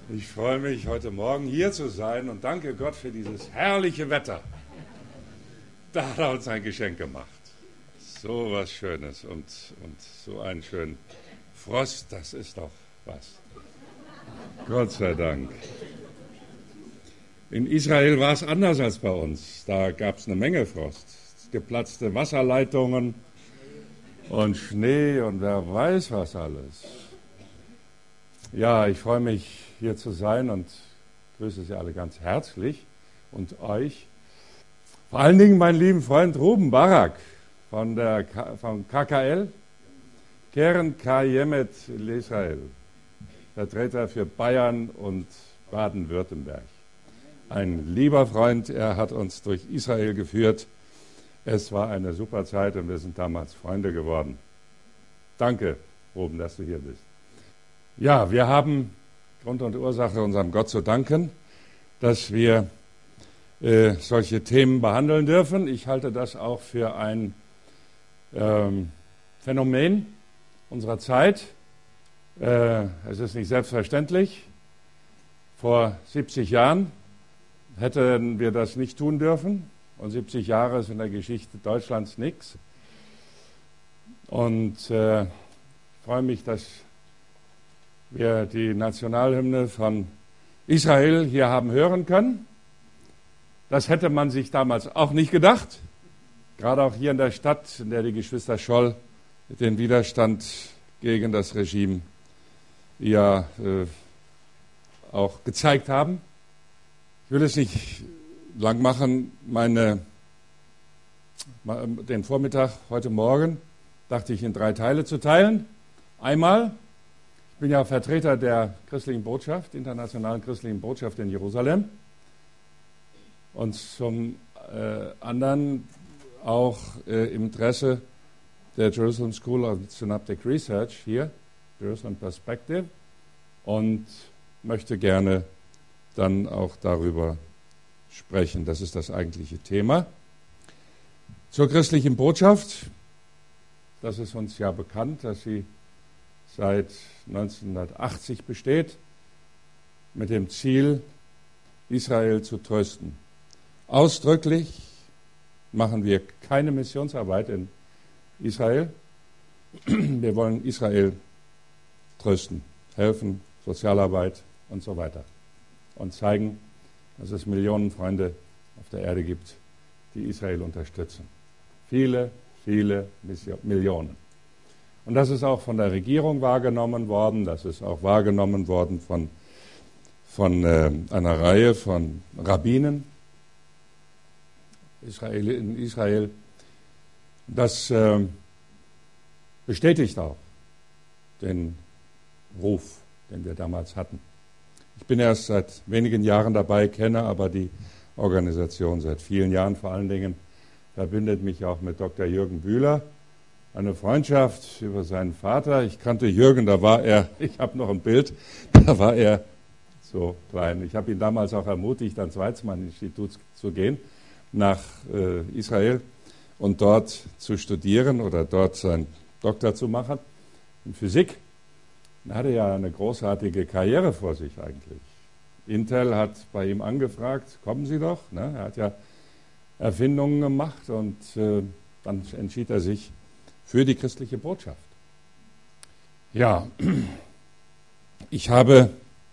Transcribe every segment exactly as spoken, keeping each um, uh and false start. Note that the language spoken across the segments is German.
Ich freue mich, heute Morgen hier zu sein und danke Gott für dieses herrliche Wetter. Da hat er uns ein Geschenk gemacht. So was Schönes und, und so einen schönen Frost, das ist doch was. Gott sei Dank. In Israel war es anders als bei uns. Da gab es eine Menge Frost. Geplatzte Wasserleitungen und Schnee und wer weiß was alles. Ja, ich freue mich, hier zu sein und grüße Sie alle ganz herzlich und euch. Vor allen Dingen meinen lieben Freund Ruben Barak von der K- von K K L, Keren Kayemet Israel, Vertreter für Bayern und Baden-Württemberg. Ein lieber Freund, er hat uns durch Israel geführt. Es war eine super Zeit und wir sind damals Freunde geworden. Danke, Ruben, dass du hier bist. Ja, wir haben Grund und Ursache unserem Gott zu danken, dass wir äh, solche Themen behandeln dürfen. Ich halte das auch für ein ähm, Phänomen unserer Zeit. Äh, es ist nicht selbstverständlich. Vor siebzig Jahren hätten wir das nicht tun dürfen. Und siebzig Jahre ist in der Geschichte Deutschlands nichts. Und äh, ich freue mich, dass wir die Nationalhymne von Israel hier haben hören können. Das hätte man sich damals auch nicht gedacht. Gerade auch hier in der Stadt, in der die Geschwister Scholl den Widerstand gegen das Regime ja äh, auch gezeigt haben. Ich will es nicht lang machen. Meine, den Vormittag heute Morgen dachte ich in drei Teile zu teilen. Einmal, ich bin ja Vertreter der christlichen Botschaft, internationalen christlichen Botschaft in Jerusalem. Und zum äh, anderen auch äh, im Interesse der Jerusalem School of Synoptic Research hier, Jerusalem Perspective, und möchte gerne dann auch darüber sprechen. Das ist das eigentliche Thema. Zur christlichen Botschaft, das ist uns ja bekannt, dass sie seit neunzehnhundertachtzig besteht, mit dem Ziel, Israel zu trösten. Ausdrücklich machen wir keine Missionsarbeit in Israel. Wir wollen Israel trösten, helfen, Sozialarbeit und so weiter. Und zeigen, dass es Millionen Freunde auf der Erde gibt, die Israel unterstützen. Viele, viele Millionen. Und das ist auch von der Regierung wahrgenommen worden, das ist auch wahrgenommen worden von, von äh, einer Reihe von Rabbinen Israel, in Israel. Das äh, bestätigt auch den Ruf, den wir damals hatten. Ich bin erst seit wenigen Jahren dabei, kenne aber die Organisation seit vielen Jahren. Vor allen Dingen verbindet mich auch mit Doktor Jürgen Bühler eine Freundschaft über seinen Vater. Ich kannte Jürgen, da war er, ich habe noch ein Bild, da war er so klein. Ich habe ihn damals auch ermutigt, ans Weizmann-Institut zu gehen, nach äh, Israel und dort zu studieren oder dort seinen Doktor zu machen in Physik. Er hatte ja eine großartige Karriere vor sich eigentlich. Intel hat bei ihm angefragt, kommen Sie doch. Ne? Er hat ja Erfindungen gemacht und äh, dann entschied er sich für die christliche Botschaft. Ja, ich habe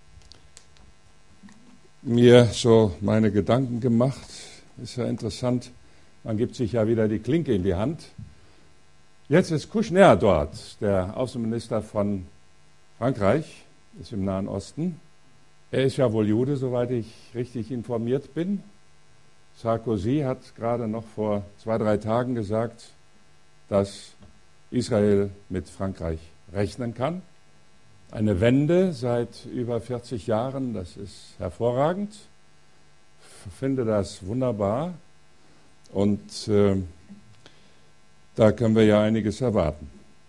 mir so meine Gedanken gemacht. Ist ja interessant, man gibt sich ja wieder die Klinke in die Hand. Jetzt ist Kouchner dort, der Außenminister von Frankreich, ist im Nahen Osten. Er ist ja wohl Jude, soweit ich richtig informiert bin. Sarkozy hat gerade noch vor zwei, drei Tagen gesagt, dass Israel mit Frankreich rechnen kann. Eine Wende seit über vierzig Jahren, das ist hervorragend. Ich finde das wunderbar und äh, da können wir ja einiges erwarten.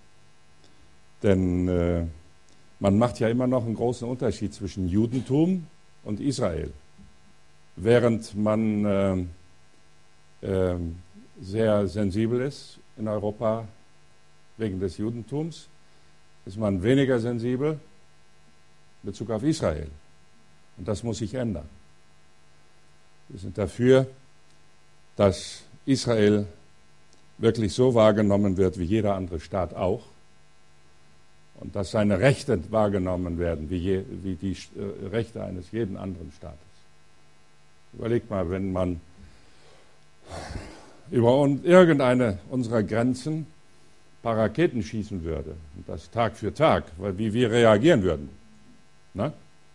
Denn äh, man macht ja immer noch einen großen Unterschied zwischen Judentum und Israel. Während man äh, äh, sehr sensibel ist in Europa wegen des Judentums, ist man weniger sensibel in Bezug auf Israel. Und das muss sich ändern. Wir sind dafür, dass Israel wirklich so wahrgenommen wird wie jeder andere Staat auch und dass seine Rechte wahrgenommen werden wie, je, wie die äh, Rechte eines jeden anderen Staates. Überlegt mal, wenn man über un, irgendeine unserer Grenzen ein paar Raketen schießen würde, und das Tag für Tag, wie wir reagieren würden. Na?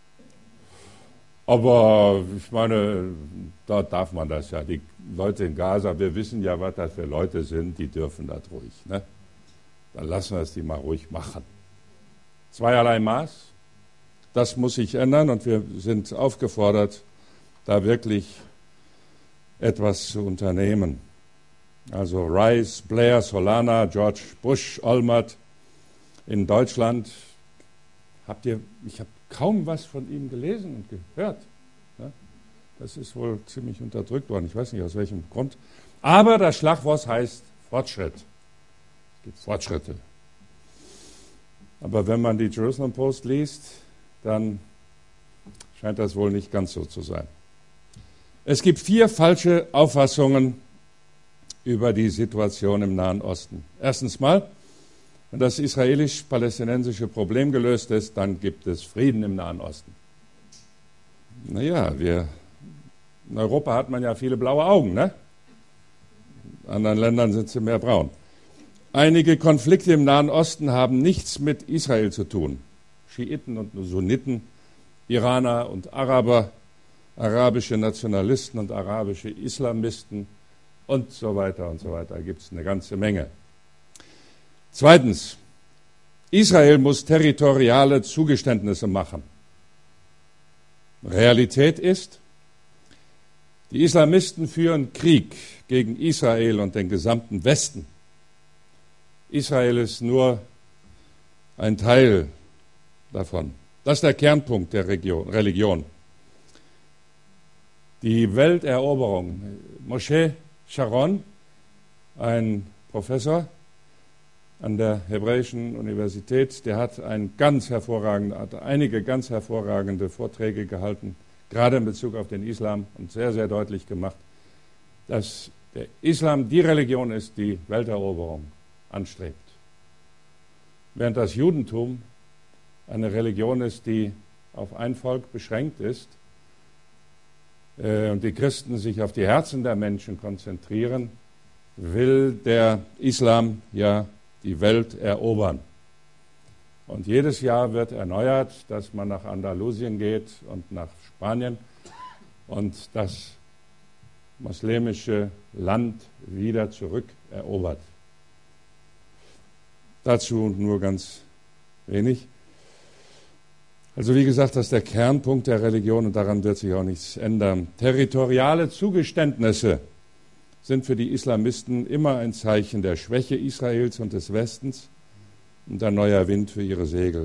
Aber ich meine, dort darf man das ja. Die Leute in Gaza, wir wissen ja, was das für Leute sind, die dürfen das ruhig. Ne? Dann lassen wir es die mal ruhig machen. Zweierlei Maß, das muss sich ändern und wir sind aufgefordert, da wirklich etwas zu unternehmen. Also Rice, Blair, Solana, George Bush, Olmert in Deutschland. Habt ihr, ich habe kaum was von ihm gelesen und gehört. Ja, das ist wohl ziemlich unterdrückt worden. Ich weiß nicht, aus welchem Grund. Aber das Schlagwort heißt Fortschritt. Es gibt Fortschritte. Aber wenn man die Jerusalem Post liest, dann scheint das wohl nicht ganz so zu sein. Es gibt vier falsche Auffassungen über die Situation im Nahen Osten. Erstens mal, wenn das israelisch-palästinensische Problem gelöst ist, dann gibt es Frieden im Nahen Osten. Naja, wir, in Europa hat man ja viele blaue Augen, ne? In anderen Ländern sind sie mehr braun. Einige Konflikte im Nahen Osten haben nichts mit Israel zu tun. Schiiten und Sunniten, Iraner und Araber, arabische Nationalisten und arabische Islamisten und so weiter und so weiter. Da gibt es eine ganze Menge. Zweitens, Israel muss territoriale Zugeständnisse machen. Realität ist, die Islamisten führen Krieg gegen Israel und den gesamten Westen. Israel ist nur ein Teil davon. Das ist der Kernpunkt der Region, Religion. Die Welteroberung. Moshe Sharon, ein Professor an der Hebräischen Universität, der hat, ein ganz hervorragend, hat einige ganz hervorragende Vorträge gehalten, gerade in Bezug auf den Islam, und sehr, sehr deutlich gemacht, dass der Islam die Religion ist, die Welteroberung anstrebt. Während das Judentum eine Religion ist, die auf ein Volk beschränkt ist äh, und die Christen sich auf die Herzen der Menschen konzentrieren, will der Islam ja die Welt erobern. Und jedes Jahr wird erneuert, dass man nach Andalusien geht und nach Spanien und das muslimische Land wieder zurückerobert. Dazu nur ganz wenig. Also wie gesagt, das ist der Kernpunkt der Religion und daran wird sich auch nichts ändern. Territoriale Zugeständnisse sind für die Islamisten immer ein Zeichen der Schwäche Israels und des Westens und ein neuer Wind für ihre Segel.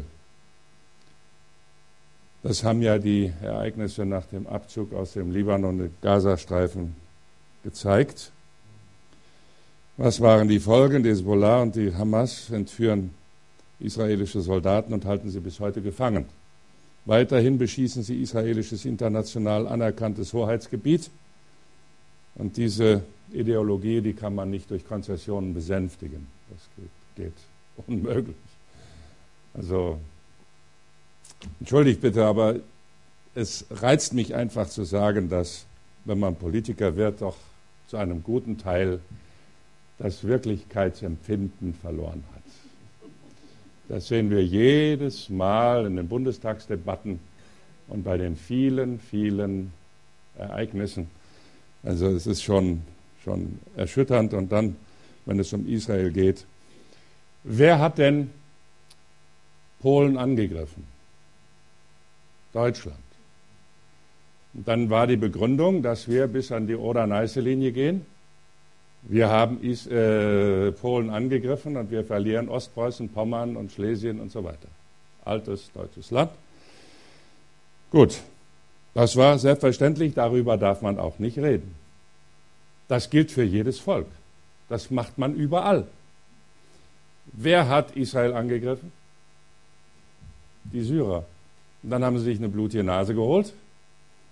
Das haben ja die Ereignisse nach dem Abzug aus dem Libanon und Gazastreifen gezeigt. Was waren die Folgen? Die Hezbollah und die Hamas entführen israelische Soldaten und halten sie bis heute gefangen. Weiterhin beschießen sie israelisches international anerkanntes Hoheitsgebiet. Und diese Ideologie, die kann man nicht durch Konzessionen besänftigen. Das geht, geht unmöglich. Also, entschuldigt bitte, aber es reizt mich einfach zu sagen, dass, wenn man Politiker wird, doch zu einem guten Teil das Wirklichkeitsempfinden verloren hat. Das sehen wir jedes Mal in den Bundestagsdebatten und bei den vielen, vielen Ereignissen. Also es ist schon, schon erschütternd. Und dann, wenn es um Israel geht, wer hat denn Polen angegriffen? Deutschland. Und dann war die Begründung, dass wir bis an die Oder-Neiße-Linie gehen. Wir haben Is, äh, Polen angegriffen und wir verlieren Ostpreußen, Pommern und Schlesien und so weiter. Altes deutsches Land. Gut, das war selbstverständlich, darüber darf man auch nicht reden. Das gilt für jedes Volk. Das macht man überall. Wer hat Israel angegriffen? Die Syrer. Und dann haben sie sich eine blutige Nase geholt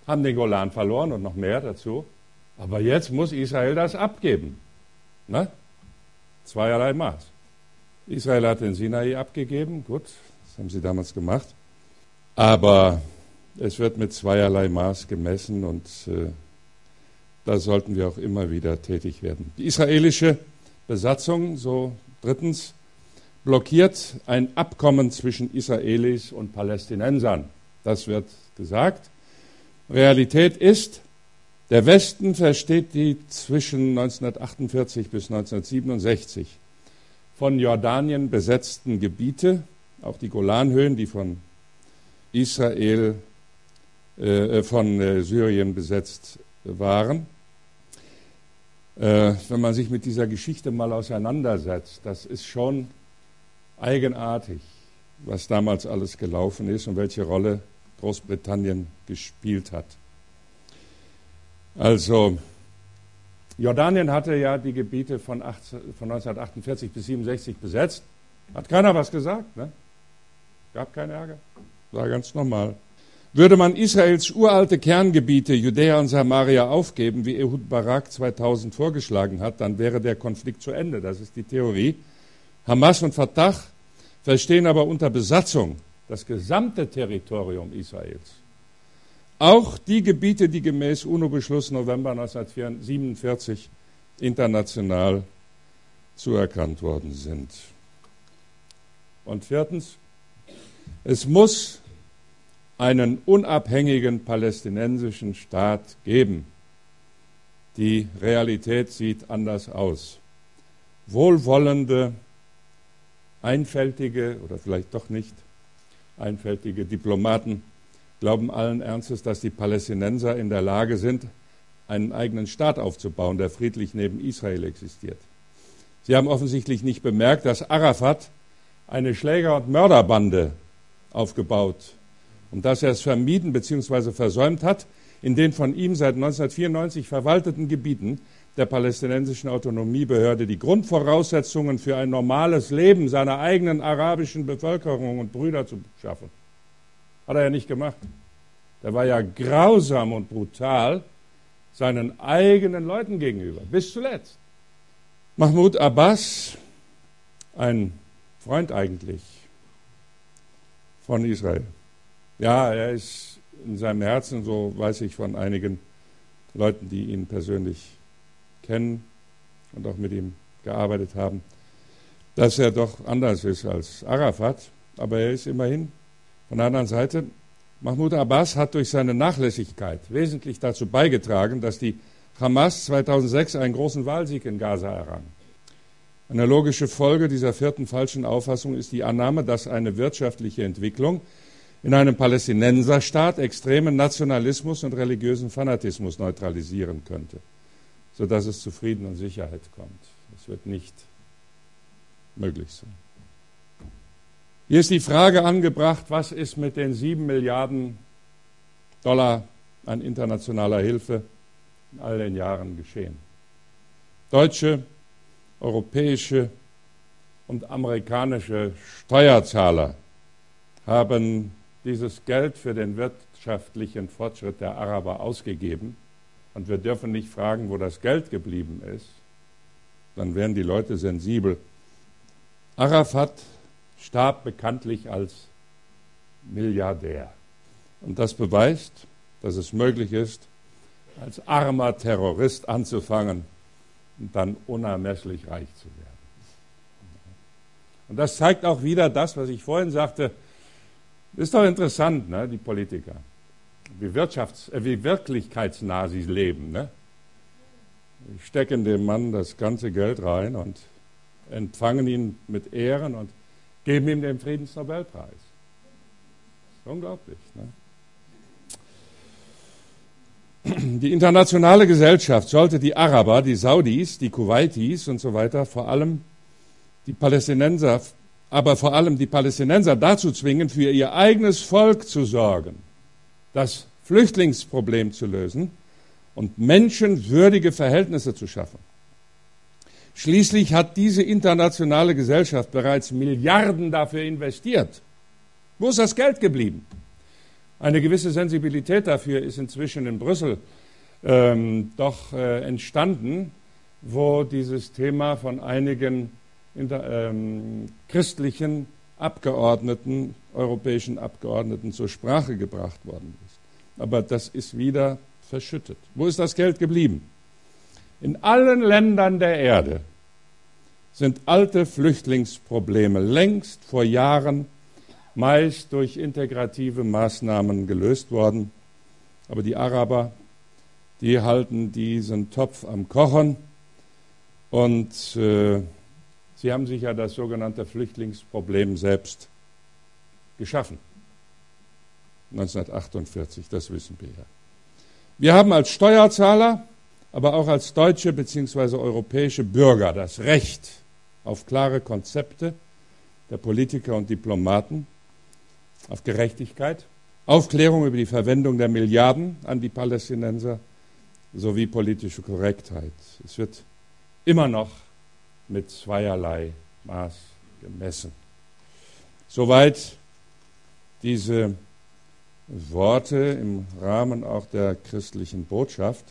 haben den Golan verloren und noch mehr dazu. Aber jetzt muss Israel das abgeben. Ne? Zweierlei Maß. Israel hat den Sinai abgegeben, gut, das haben sie damals gemacht. Aber es wird mit zweierlei Maß gemessen und äh, da sollten wir auch immer wieder tätig werden. Die israelische Besatzung, so drittens, blockiert ein Abkommen zwischen Israelis und Palästinensern. Das wird gesagt. Realität ist, der Westen versteht die zwischen neunzehnhundertachtundvierzig bis neunzehnhundertsiebenundsechzig von Jordanien besetzten Gebiete, auch die Golanhöhen, die von Israel, äh, von äh, Syrien besetzt waren. Äh, wenn man sich mit dieser Geschichte mal auseinandersetzt, das ist schon eigenartig, was damals alles gelaufen ist und welche Rolle Großbritannien gespielt hat. Also, Jordanien hatte ja die Gebiete von, achtzehn, von neunzehnhundertachtundvierzig bis siebenundsechzig besetzt. Hat keiner was gesagt, ne? Gab keinen Ärger. War ganz normal. Würde man Israels uralte Kerngebiete, Judäa und Samaria, aufgeben, wie Ehud Barak zweitausend vorgeschlagen hat, dann wäre der Konflikt zu Ende. Das ist die Theorie. Hamas und Fatah verstehen aber unter Besatzung das gesamte Territorium Israels. Auch die Gebiete, die gemäß UNO-Beschluss November neunzehnhundertsiebenundvierzig international zuerkannt worden sind. Und viertens, es muss einen unabhängigen palästinensischen Staat geben. Die Realität sieht anders aus. Wohlwollende, einfältige oder vielleicht doch nicht einfältige Diplomaten glauben allen Ernstes, dass die Palästinenser in der Lage sind, einen eigenen Staat aufzubauen, der friedlich neben Israel existiert. Sie haben offensichtlich nicht bemerkt, dass Arafat eine Schläger- und Mörderbande aufgebaut und dass er es vermieden bzw. versäumt hat, in den von ihm seit neunzehnhundertvierundneunzig verwalteten Gebieten der palästinensischen Autonomiebehörde die Grundvoraussetzungen für ein normales Leben seiner eigenen arabischen Bevölkerung und Brüder zu schaffen. Hat er ja nicht gemacht. Der war ja grausam und brutal seinen eigenen Leuten gegenüber, bis zuletzt. Mahmoud Abbas, ein Freund eigentlich von Israel. Ja, er ist in seinem Herzen, so weiß ich von einigen Leuten, die ihn persönlich kennen und auch mit ihm gearbeitet haben, dass er doch anders ist als Arafat, aber er ist immerhin. Von der anderen Seite, Mahmoud Abbas hat durch seine Nachlässigkeit wesentlich dazu beigetragen, dass die Hamas zweitausendsechs einen großen Wahlsieg in Gaza errang. Eine logische Folge dieser vierten falschen Auffassung ist die Annahme, dass eine wirtschaftliche Entwicklung in einem Palästinenserstaat extremen Nationalismus und religiösen Fanatismus neutralisieren könnte, sodass es zu Frieden und Sicherheit kommt. Das wird nicht möglich sein. Hier ist die Frage angebracht, was ist mit den sieben Milliarden Dollar an internationaler Hilfe in all den Jahren geschehen? Deutsche, europäische und amerikanische Steuerzahler haben dieses Geld für den wirtschaftlichen Fortschritt der Araber ausgegeben. Und wir dürfen nicht fragen, wo das Geld geblieben ist. Dann werden die Leute sensibel. Arafat starb bekanntlich als Milliardär. Und das beweist, dass es möglich ist, als armer Terrorist anzufangen und dann unermesslich reich zu werden. Und das zeigt auch wieder das, was ich vorhin sagte. Ist doch interessant, ne, die Politiker, wie, Wirtschafts-, äh, wie wirklichkeitsnah sie leben. Ne? Die stecken dem Mann das ganze Geld rein und empfangen ihn mit Ehren und geben ihm den Friedensnobelpreis. Das ist unglaublich. Ne? Die internationale Gesellschaft sollte die Araber, die Saudis, die Kuwaitis und so weiter, vor allem die Palästinenser, aber vor allem die Palästinenser dazu zwingen, für ihr eigenes Volk zu sorgen, das Flüchtlingsproblem zu lösen und menschenwürdige Verhältnisse zu schaffen. Schließlich hat diese internationale Gesellschaft bereits Milliarden dafür investiert. Wo ist das Geld geblieben? Eine gewisse Sensibilität dafür ist inzwischen in Brüssel ähm, doch äh, entstanden, wo dieses Thema von einigen inter, ähm, christlichen Abgeordneten, europäischen Abgeordneten zur Sprache gebracht worden ist. Aber das ist wieder verschüttet. Wo ist das Geld geblieben? In allen Ländern der Erde sind alte Flüchtlingsprobleme längst vor Jahren meist durch integrative Maßnahmen gelöst worden. Aber die Araber, die halten diesen Topf am Kochen und äh, sie haben sich ja das sogenannte Flüchtlingsproblem selbst geschaffen. neunzehnhundertachtundvierzig, das wissen wir ja. Wir haben als Steuerzahler, aber auch als deutsche bzw. europäische Bürger das Recht auf klare Konzepte der Politiker und Diplomaten, auf Gerechtigkeit, Aufklärung über die Verwendung der Milliarden an die Palästinenser sowie politische Korrektheit. Es wird immer noch mit zweierlei Maß gemessen. Soweit diese Worte im Rahmen auch der christlichen Botschaft.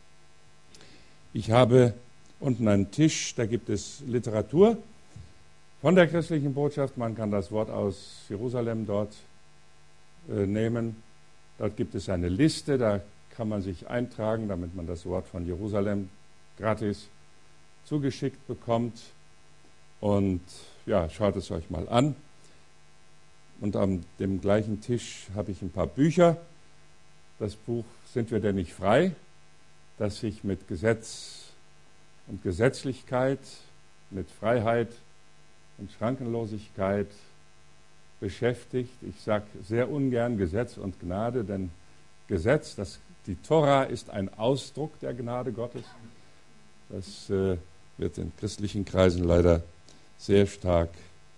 Ich habe unten einen Tisch, da gibt es Literatur von der christlichen Botschaft. Man kann das Wort aus Jerusalem dort äh, nehmen. Dort gibt es eine Liste, da kann man sich eintragen, damit man das Wort von Jerusalem gratis zugeschickt bekommt. Und ja, schaut es euch mal an. Und an dem gleichen Tisch habe ich ein paar Bücher. Das Buch Sind wir denn nicht frei?, das sich mit Gesetz und Gesetzlichkeit, mit Freiheit und Schrankenlosigkeit beschäftigt. Ich sage sehr ungern Gesetz und Gnade, denn Gesetz, das, die Tora ist ein Ausdruck der Gnade Gottes. Das äh, wird in christlichen Kreisen leider sehr stark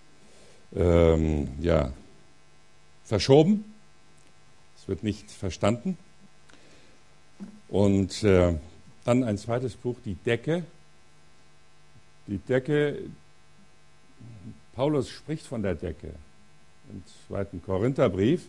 ähm, ja, verschoben. Es wird nicht verstanden. Und äh, dann ein zweites Buch, die Decke. Die Decke, Paulus spricht von der Decke im zweiten Korintherbrief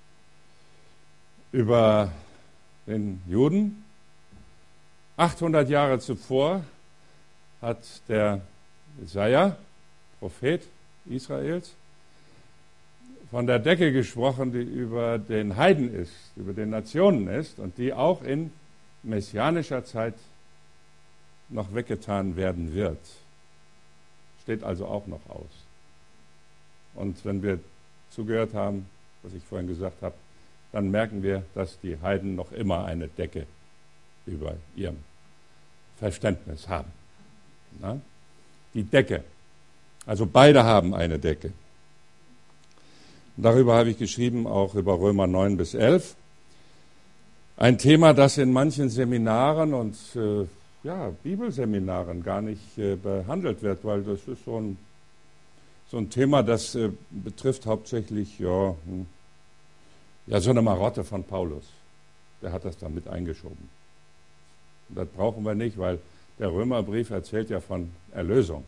über den Juden. achthundert Jahre zuvor hat der Jesaja, Prophet Israels, von der Decke gesprochen, die über den Heiden ist, über den Nationen ist und die auch in messianischer Zeit noch weggetan werden wird. Steht also auch noch aus. Und wenn wir zugehört haben, was ich vorhin gesagt habe, dann merken wir, dass die Heiden noch immer eine Decke über ihrem Verständnis haben. Na? Die Decke. Also beide haben eine Decke. Und darüber habe ich geschrieben, auch über Römer neun bis elf. Ein Thema, das in manchen Seminaren und äh, ja, Bibelseminaren gar nicht äh, behandelt wird, weil das ist so ein, so ein Thema, das äh, betrifft hauptsächlich ja, hm, ja, so eine Marotte von Paulus. Der hat das da mit eingeschoben. Und das brauchen wir nicht, weil der Römerbrief erzählt ja von Erlösung.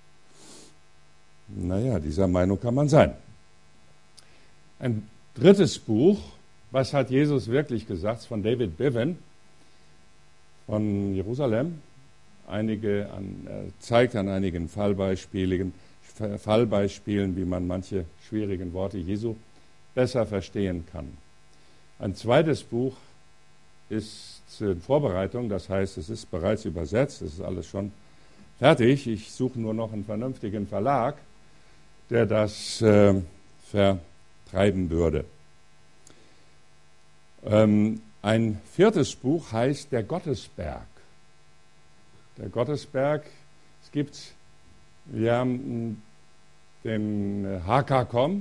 Naja, dieser Meinung kann man sein. Ein drittes Buch, was hat Jesus wirklich gesagt, von David Bevan von Jerusalem. Einige an, er zeigt an einigen Fallbeispielen, Fallbeispielen, wie man manche schwierigen Worte Jesu besser verstehen kann. Ein zweites Buch ist in Vorbereitung, das heißt, es ist bereits übersetzt, es ist alles schon fertig. Ich suche nur noch einen vernünftigen Verlag, der das äh, vertreiben würde. Ähm, ein viertes Buch heißt Der Gottesberg. Der Gottesberg, es gibt ja den Hakakom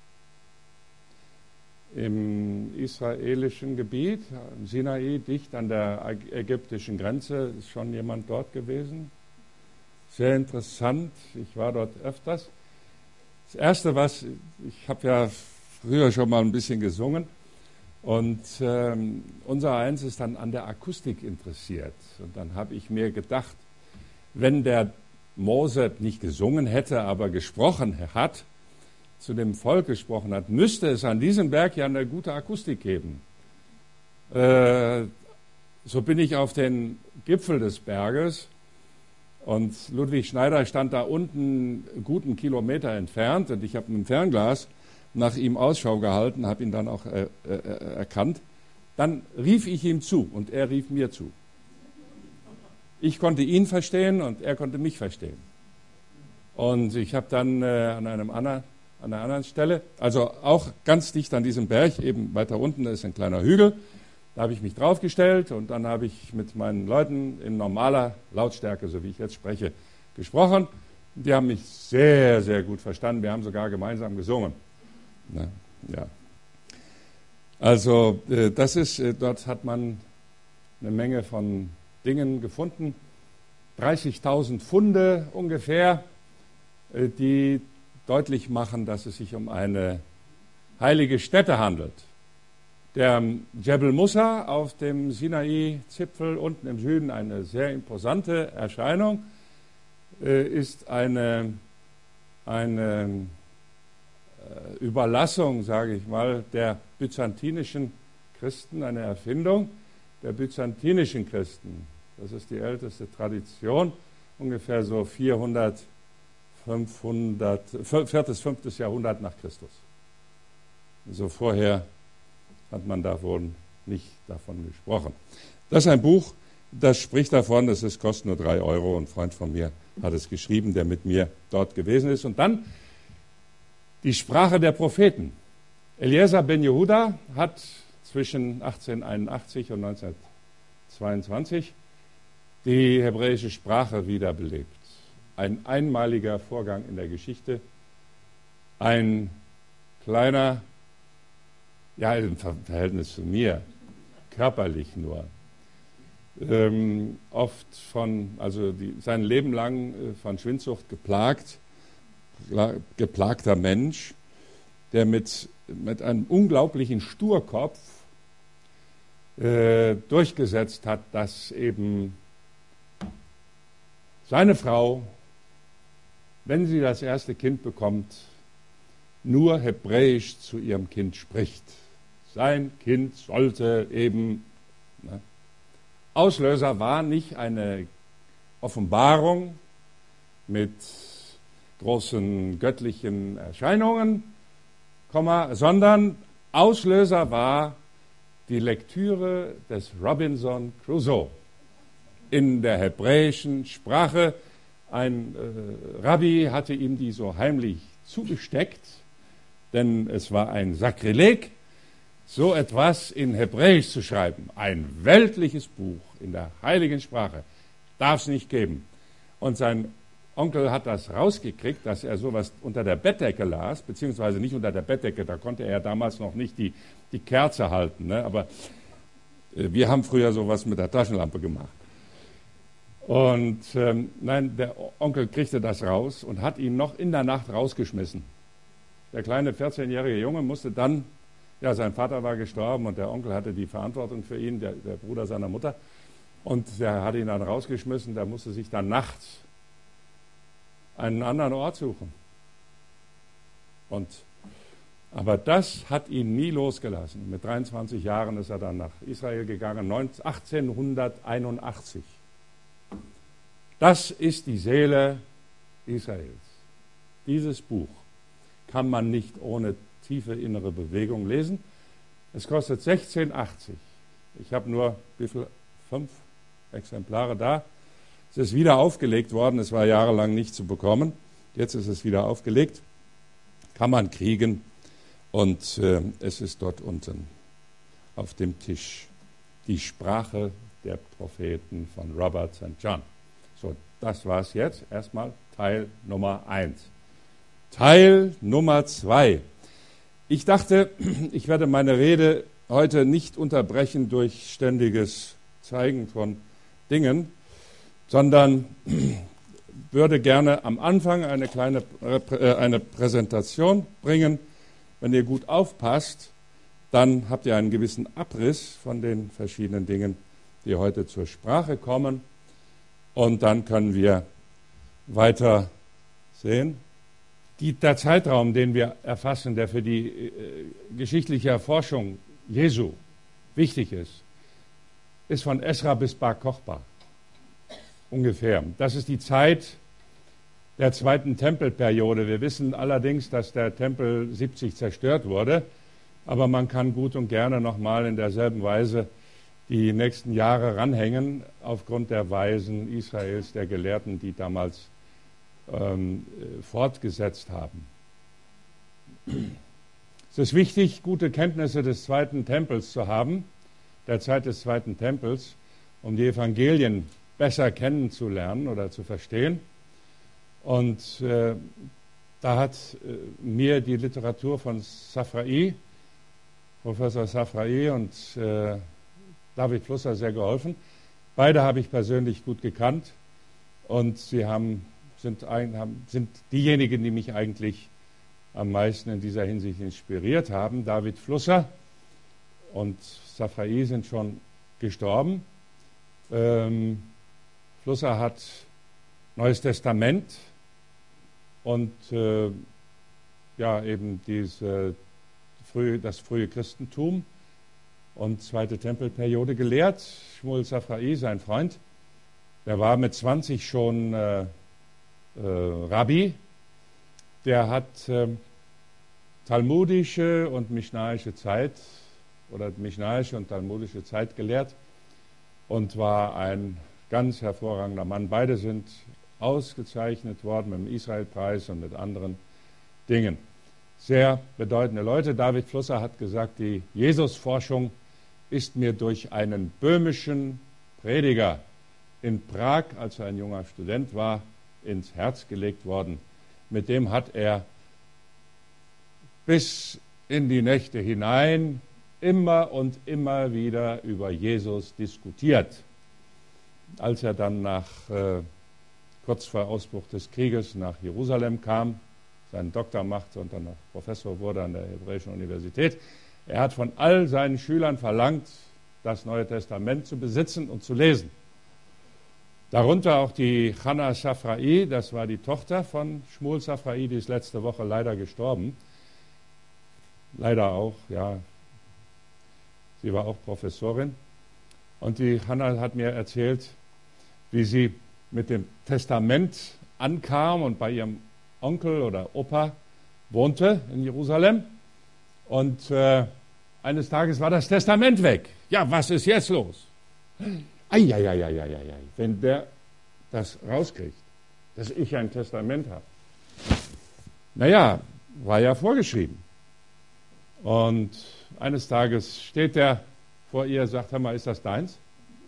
im israelischen Gebiet, im Sinai, dicht an der ägyptischen Grenze, ist schon jemand dort gewesen. Sehr interessant, ich war dort öfters. Das Erste, was, ich habe ja früher schon mal ein bisschen gesungen, und ähm, unser Eins ist dann an der Akustik interessiert. Und dann habe ich mir gedacht, wenn der Mose nicht gesungen hätte, aber gesprochen hat, zu dem Volk gesprochen hat, müsste es an diesem Berg ja eine gute Akustik geben. Äh, so bin ich auf den Gipfel des Berges und Ludwig Schneider stand da unten einen guten Kilometer entfernt und ich habe mit dem Fernglas nach ihm Ausschau gehalten, habe ihn dann auch äh, äh, erkannt. Dann rief ich ihm zu und er rief mir zu. Ich konnte ihn verstehen und er konnte mich verstehen. Und ich habe dann äh, an, einem anderen, an einer anderen Stelle, also auch ganz dicht an diesem Berg, eben weiter unten, da ist ein kleiner Hügel, da habe ich mich draufgestellt und dann habe ich mit meinen Leuten in normaler Lautstärke, so wie ich jetzt spreche, gesprochen. Die haben mich sehr, sehr gut verstanden. Wir haben sogar gemeinsam gesungen. Na, ja. Also äh, das ist, äh, dort hat man eine Menge von Dingen gefunden, dreißigtausend Funde ungefähr, äh, die deutlich machen, dass es sich um eine heilige Stätte handelt. Der Jebel Musa auf dem Sinai-Zipfel unten im Süden, eine sehr imposante Erscheinung, äh, ist eine, eine Überlassung, sage ich mal, der byzantinischen Christen, eine Erfindung der byzantinischen Christen. Das ist die älteste Tradition, ungefähr so vierhundert, fünfhundert, viertes, fünftes Jahrhundert nach Christus. Also vorher hat man da wohl nicht davon gesprochen. Das ist ein Buch, das spricht davon, dass es kostet nur drei Euro. Ein Freund von mir hat es geschrieben, der mit mir dort gewesen ist. Und dann die Sprache der Propheten. Eliezer ben Yehuda hat zwischen achtzehnhunderteinundachtzig und neunzehnhundertzweiundzwanzig die hebräische Sprache wiederbelebt. Ein einmaliger Vorgang in der Geschichte. Ein kleiner, ja im Verhältnis zu mir, körperlich nur, ähm, oft von, also die, sein Leben lang äh, von Schwindsucht geplagt, geplagter Mensch, der mit, mit einem unglaublichen Sturkopf äh, durchgesetzt hat, dass eben seine Frau, wenn sie das erste Kind bekommt, nur Hebräisch zu ihrem Kind spricht. Sein Kind sollte eben, ne? Auslöser war nicht eine Offenbarung mit großen göttlichen Erscheinungen, sondern Auslöser war die Lektüre des Robinson Crusoe in der hebräischen Sprache. Ein äh, Rabbi hatte ihm die so heimlich zugesteckt, denn es war ein Sakrileg, so etwas in Hebräisch zu schreiben. Ein weltliches Buch in der heiligen Sprache darf es nicht geben. Und sein Onkel hat das rausgekriegt, dass er sowas unter der Bettdecke las, beziehungsweise nicht unter der Bettdecke, da konnte er damals noch nicht die, die Kerze halten, ne? Aber äh, wir haben früher sowas mit der Taschenlampe gemacht. Und ähm, nein, der Onkel kriegte das raus und hat ihn noch in der Nacht rausgeschmissen. Der kleine vierzehnjährige Junge musste dann, ja, sein Vater war gestorben und der Onkel hatte die Verantwortung für ihn, der, der Bruder seiner Mutter, und der hat ihn dann rausgeschmissen, der musste sich dann nachts einen anderen Ort suchen. Und, aber das hat ihn nie losgelassen. Mit dreiundzwanzig Jahren ist er dann nach Israel gegangen, achtzehnhunderteinundachtzig. Das ist die Seele Israels. Dieses Buch kann man nicht ohne tiefe innere Bewegung lesen. Es kostet sechzehn achtzig. Ich habe nur wie viel? Fünf Exemplare da. Es ist wieder aufgelegt worden, es war jahrelang nicht zu bekommen. Jetzt ist es wieder aufgelegt, kann man kriegen und äh, es ist dort unten auf dem Tisch. Die Sprache der Propheten von Robert Sankt John. So, das war es jetzt. Erstmal Teil Nummer eins. Teil Nummer zwei. Ich dachte, ich werde meine Rede heute nicht unterbrechen durch ständiges Zeigen von Dingen, sondern würde gerne am Anfang eine kleine äh, eine Präsentation bringen. Wenn ihr gut aufpasst, dann habt ihr einen gewissen Abriss von den verschiedenen Dingen, die heute zur Sprache kommen. Und dann können wir weiter sehen. Die, der Zeitraum, den wir erfassen, der für die äh, geschichtliche Erforschung Jesu wichtig ist, ist von Esra bis Bar Kochba ungefähr. Das ist die Zeit der zweiten Tempelperiode. Wir wissen allerdings, dass der Tempel siebzig zerstört wurde, aber man kann gut und gerne nochmal in derselben Weise die nächsten Jahre ranhängen, aufgrund der Weisen Israels, der Gelehrten, die damals ähm, fortgesetzt haben. Es ist wichtig, gute Kenntnisse des zweiten Tempels zu haben, der Zeit des zweiten Tempels, um die Evangelien besser kennenzulernen oder zu verstehen. Und äh, da hat äh, mir die Literatur von Safrai, Professor Safrai und äh, David Flusser sehr geholfen. Beide habe ich persönlich gut gekannt und sie haben, sind, ein, haben, sind diejenigen, die mich eigentlich am meisten in dieser Hinsicht inspiriert haben. David Flusser und Safrai sind schon gestorben. Ähm, Flusser hat Neues Testament und äh, ja, eben diese, frühe, das frühe Christentum und zweite Tempelperiode gelehrt. Shmuel Safrai, sein Freund, der war mit zwanzig schon äh, äh, Rabbi. Der hat äh, talmudische und mischnaische Zeit oder mischnaische und talmudische Zeit gelehrt und war ein ganz hervorragender Mann. Beide sind ausgezeichnet worden mit dem Israelpreis und mit anderen Dingen. Sehr bedeutende Leute. David Flusser hat gesagt, die Jesusforschung ist mir durch einen böhmischen Prediger in Prag, als er ein junger Student war, ins Herz gelegt worden. Mit dem hat er bis in die Nächte hinein immer und immer wieder über Jesus diskutiert. Als er dann nach, äh, kurz vor Ausbruch des Krieges nach Jerusalem kam, seinen Doktor machte und dann noch Professor wurde an der Hebräischen Universität, er hat von all seinen Schülern verlangt, das Neue Testament zu besitzen und zu lesen. Darunter auch die Hannah Safrai, das war die Tochter von Shmuel Safrai, die ist letzte Woche leider gestorben. Leider auch, ja. Sie war auch Professorin. Und die Hannah hat mir erzählt, wie sie mit dem Testament ankam und bei ihrem Onkel oder Opa wohnte in Jerusalem. Und äh, eines Tages war das Testament weg. Ja, was ist jetzt los? Eieieiei, wenn der das rauskriegt, dass ich ein Testament habe. Naja, war ja vorgeschrieben. Und eines Tages steht er vor ihr, sagt, hör mal, ist das deins?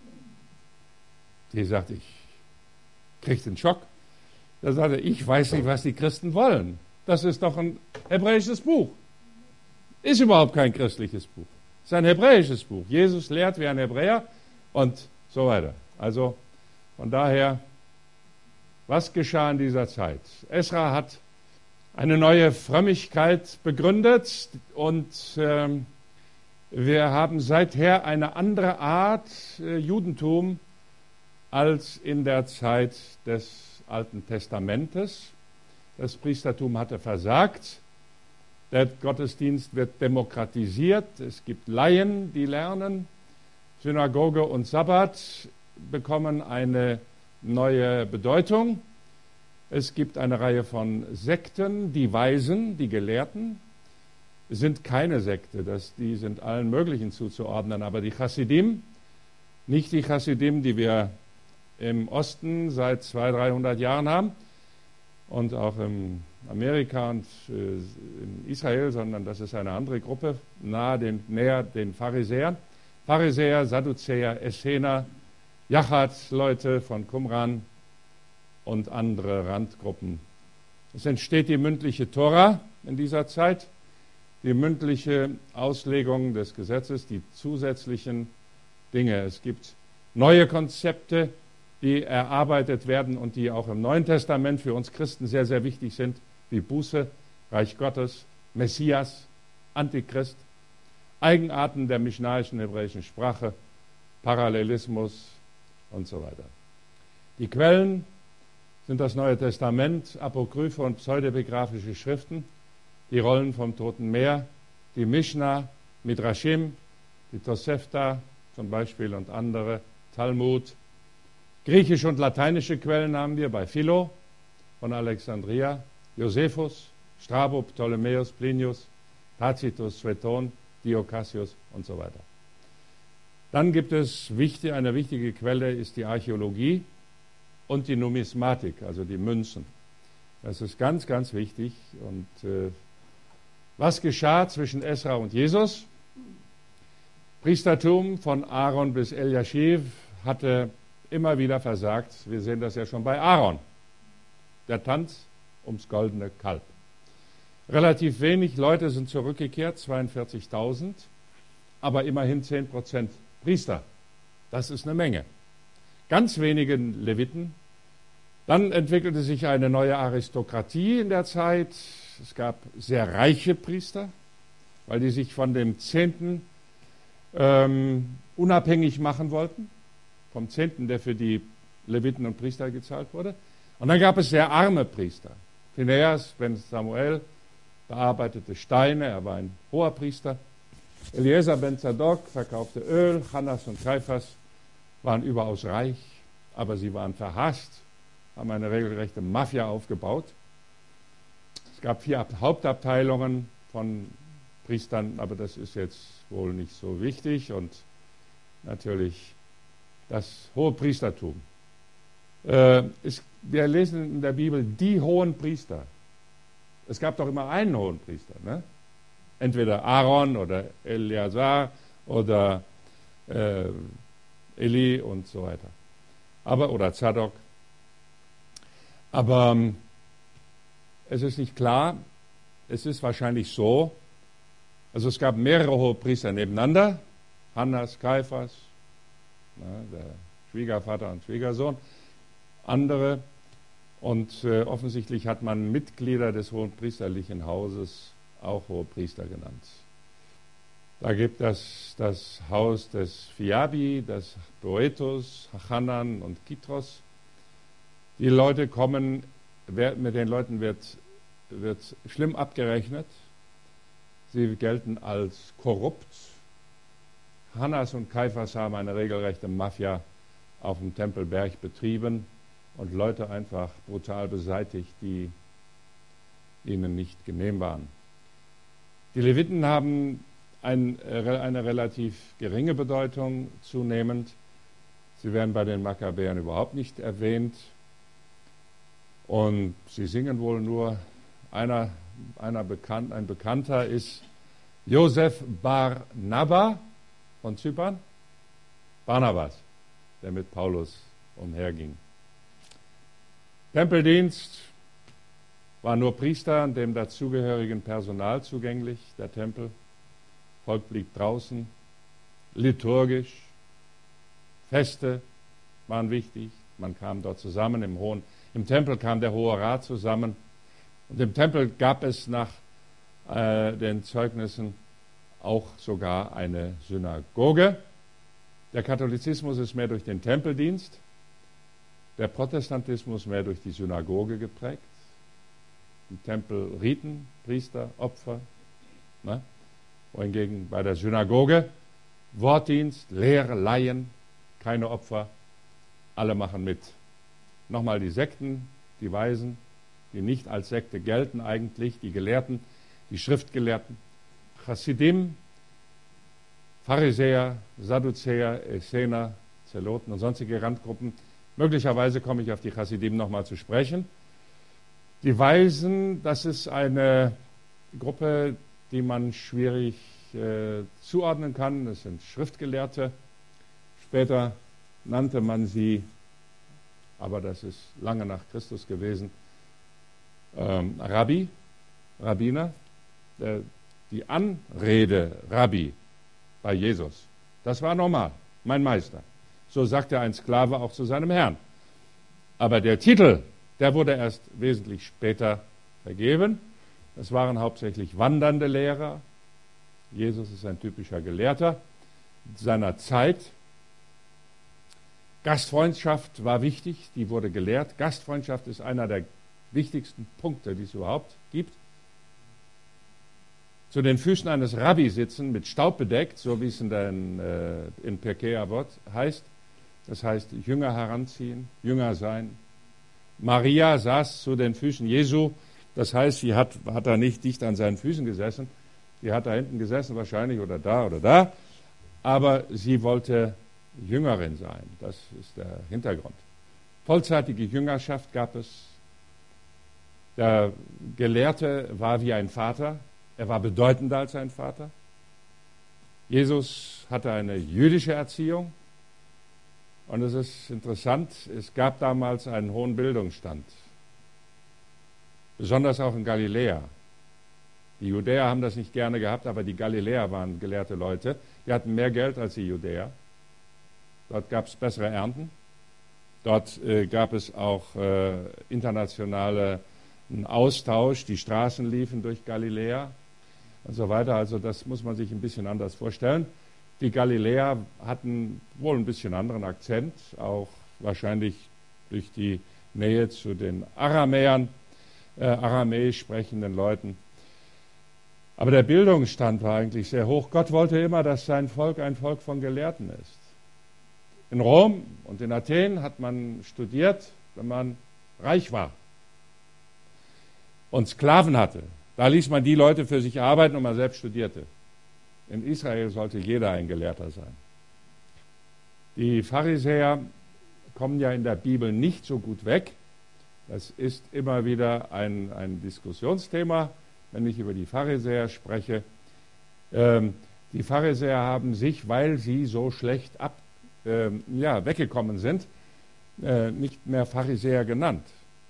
Die sagt, ich kriege den Schock. Da sagt er, ich weiß nicht, was die Christen wollen. Das ist doch ein hebräisches Buch. Ist überhaupt kein christliches Buch. Ist ein hebräisches Buch. Jesus lehrt wie ein Hebräer und so weiter. Also von daher, was geschah in dieser Zeit? Esra hat eine neue Frömmigkeit begründet und ähm, wir haben seither eine andere Art äh, Judentum als in der Zeit des Alten Testamentes. Das Priestertum hatte versagt. Der Gottesdienst wird demokratisiert. Es gibt Laien, die lernen. Synagoge und Sabbat bekommen eine neue Bedeutung. Es gibt eine Reihe von Sekten, die Weisen, die Gelehrten. Es sind keine Sekte, das, die sind allen möglichen zuzuordnen, aber die Chassidim, nicht die Chassidim, die wir im Osten seit zweihundert, dreihundert Jahren haben und auch in Amerika und äh, in Israel, sondern das ist eine andere Gruppe, nahe den, näher den Pharisäern. Pharisäer, Sadduzäer, Essener, Jachat-Leute von Qumran und andere Randgruppen. Es entsteht die mündliche Tora in dieser Zeit, die mündliche Auslegung des Gesetzes, die zusätzlichen Dinge. Es gibt neue Konzepte, die erarbeitet werden und die auch im Neuen Testament für uns Christen sehr, sehr wichtig sind, wie Buße, Reich Gottes, Messias, Antichrist, Eigenarten der mischnaischen hebräischen Sprache, Parallelismus und so weiter. Die Quellen sind das Neue Testament, apokryphe und pseudepigraphische Schriften, die Rollen vom Toten Meer, die Mishnah, Midrashim, die Tosefta zum Beispiel und andere, Talmud. Griechische und lateinische Quellen haben wir bei Philo von Alexandria, Josephus, Strabo, Ptolemäus, Plinius, Tacitus, Sueton, Dio Cassius und so weiter. Dann gibt es wichtig, eine wichtige Quelle ist die Archäologie und die Numismatik, also die Münzen. Das ist ganz, ganz wichtig. Und äh, was geschah zwischen Esra und Jesus? Priestertum von Aaron bis Eliaschiv hatte immer wieder versagt. Wir sehen das ja schon bei Aaron. Der Tanz ums goldene Kalb. Relativ wenig Leute sind zurückgekehrt, zweiundvierzigtausend, aber immerhin zehn Prozent Priester. Das ist eine Menge. Ganz wenige Leviten. Dann entwickelte sich eine neue Aristokratie in der Zeit. Es gab sehr reiche Priester, weil die sich von dem Zehnten ähm, unabhängig machen wollten, vom Zehnten, der für die Leviten und Priester gezahlt wurde. Und dann gab es sehr arme Priester. Phinehas, ben Samuel, bearbeitete Steine, er war ein hoher Priester. Eliezer ben Zadok verkaufte Öl, Hannas und Kaiphas waren überaus reich, aber sie waren verhasst, haben eine regelrechte Mafia aufgebaut. Es gab vier Hauptabteilungen von Priestern, aber das ist jetzt wohl nicht so wichtig. Und natürlich das hohe Priestertum. Äh, ist, wir lesen in der Bibel die hohen Priester. Es gab doch immer einen hohen Priester, ne? Entweder Aaron oder Eleazar oder äh, Eli und so weiter. Aber, oder Zadok. Aber ähm, es ist nicht klar, es ist wahrscheinlich so, also es gab mehrere Hohepriester nebeneinander, Hannas, Kaiphas, na, der Schwiegervater und Schwiegersohn, andere, und äh, offensichtlich hat man Mitglieder des hohenpriesterlichen Hauses auch Hohepriester genannt. Da gibt es das Haus des Phiabi, des Boethus, Hachanan und Kitros. Die Leute kommen, mit den Leuten wird, wird schlimm abgerechnet. Sie gelten als korrupt. Hannas und Kaiphas haben eine regelrechte Mafia auf dem Tempelberg betrieben und Leute einfach brutal beseitigt, die ihnen nicht genehm waren. Die Leviten haben ein, eine relativ geringe Bedeutung zunehmend. Sie werden bei den Makkabäern überhaupt nicht erwähnt. Und sie singen wohl nur, einer, einer bekannt, ein Bekannter ist Josef Bar Nabba von Zypern, Barnabas, der mit Paulus umherging. Tempeldienst war nur Priester und dem dazugehörigen Personal zugänglich, der Tempel. Volk blieb draußen, liturgisch, Feste waren wichtig, man kam dort zusammen im Hohen, im Tempel kam der Hohe Rat zusammen und im Tempel gab es nach äh, den Zeugnissen auch sogar eine Synagoge. Der Katholizismus ist mehr durch den Tempeldienst, der Protestantismus mehr durch die Synagoge geprägt. Im Tempel Riten, Priester, Opfer, ne? Wohingegen bei der Synagoge Wortdienst, Lehre, Laien, keine Opfer, alle machen mit. Nochmal die Sekten, die Weisen, die nicht als Sekte gelten eigentlich, die Gelehrten, die Schriftgelehrten, Chassidim, Pharisäer, Sadduzäer, Essener, Zeloten und sonstige Randgruppen. Möglicherweise komme ich auf die Chassidim nochmal zu sprechen. Die Weisen, das ist eine Gruppe, die man schwierig äh, zuordnen kann. Das sind Schriftgelehrte. Später nannte man sie, aber das ist lange nach Christus gewesen, ähm, Rabbi, Rabbiner. Der, die Anrede Rabbi bei Jesus, das war normal, mein Meister. So sagte ein Sklave auch zu seinem Herrn. Aber der Titel, der wurde erst wesentlich später vergeben. Das waren hauptsächlich wandernde Lehrer. Jesus ist ein typischer Gelehrter seiner Zeit. Gastfreundschaft war wichtig, die wurde gelehrt. Gastfreundschaft ist einer der wichtigsten Punkte, die es überhaupt gibt. Zu den Füßen eines Rabbi sitzen, mit Staub bedeckt, so wie es in, den, äh, in Pirkei Avot heißt. Das heißt, Jünger heranziehen, Jünger sein. Maria saß zu den Füßen Jesu. Das heißt, sie hat, hat da nicht dicht an seinen Füßen gesessen. Sie hat da hinten gesessen wahrscheinlich oder da oder da. Aber sie wollte Jüngerin sein. Das ist der Hintergrund. Vollzeitige Jüngerschaft gab es. Der Gelehrte war wie ein Vater. Er war bedeutender als ein Vater. Jesus hatte eine jüdische Erziehung. Und es ist interessant, es gab damals einen hohen Bildungsstand. Besonders auch in Galiläa. Die Judäer haben das nicht gerne gehabt, aber die Galiläer waren gelehrte Leute. Die hatten mehr Geld als die Judäer. Dort gab es bessere Ernten. Dort äh, gab es auch äh, internationalen Austausch. Die Straßen liefen durch Galiläa und so weiter. Also das muss man sich ein bisschen anders vorstellen. Die Galiläer hatten wohl ein bisschen anderen Akzent, auch wahrscheinlich durch die Nähe zu den Aramäern, äh, aramäisch sprechenden Leuten. Aber der Bildungsstand war eigentlich sehr hoch. Gott wollte immer, dass sein Volk ein Volk von Gelehrten ist. In Rom und in Athen hat man studiert, wenn man reich war und Sklaven hatte. Da ließ man die Leute für sich arbeiten und man selbst studierte. In Israel sollte jeder ein Gelehrter sein. Die Pharisäer kommen ja in der Bibel nicht so gut weg. Das ist immer wieder ein, ein Diskussionsthema, wenn ich über die Pharisäer spreche. Ähm, die Pharisäer haben sich, weil sie so schlecht ab, ähm, ja, weggekommen sind, äh, nicht mehr Pharisäer genannt.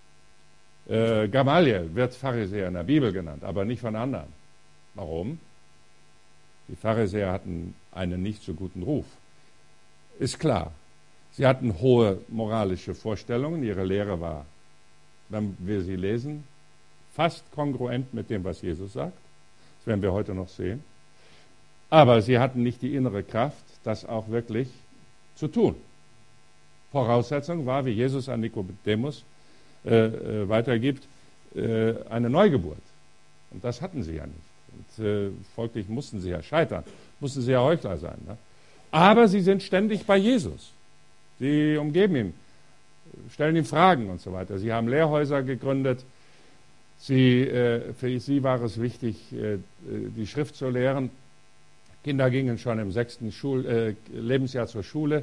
Äh, Gamaliel wird Pharisäer in der Bibel genannt, aber nicht von anderen. Warum? Die Pharisäer hatten einen nicht so guten Ruf. Ist klar. Sie hatten hohe moralische Vorstellungen. Ihre Lehre war, wenn wir sie lesen, fast kongruent mit dem, was Jesus sagt. Das werden wir heute noch sehen. Aber sie hatten nicht die innere Kraft, das auch wirklich zu tun. Voraussetzung war, wie Jesus an Nikodemus äh, äh, weitergibt, äh, eine Neugeburt. Und das hatten sie ja nicht. Und äh, folglich mussten sie ja scheitern, mussten sie ja Heuchler sein. Ne? Aber sie sind ständig bei Jesus. Sie umgeben ihn, stellen ihm Fragen und so weiter. Sie haben Lehrhäuser gegründet. Sie, äh, für sie war es wichtig, äh, die Schrift zu lehren. Kinder gingen schon im sechsten Schul äh, Lebensjahr zur Schule.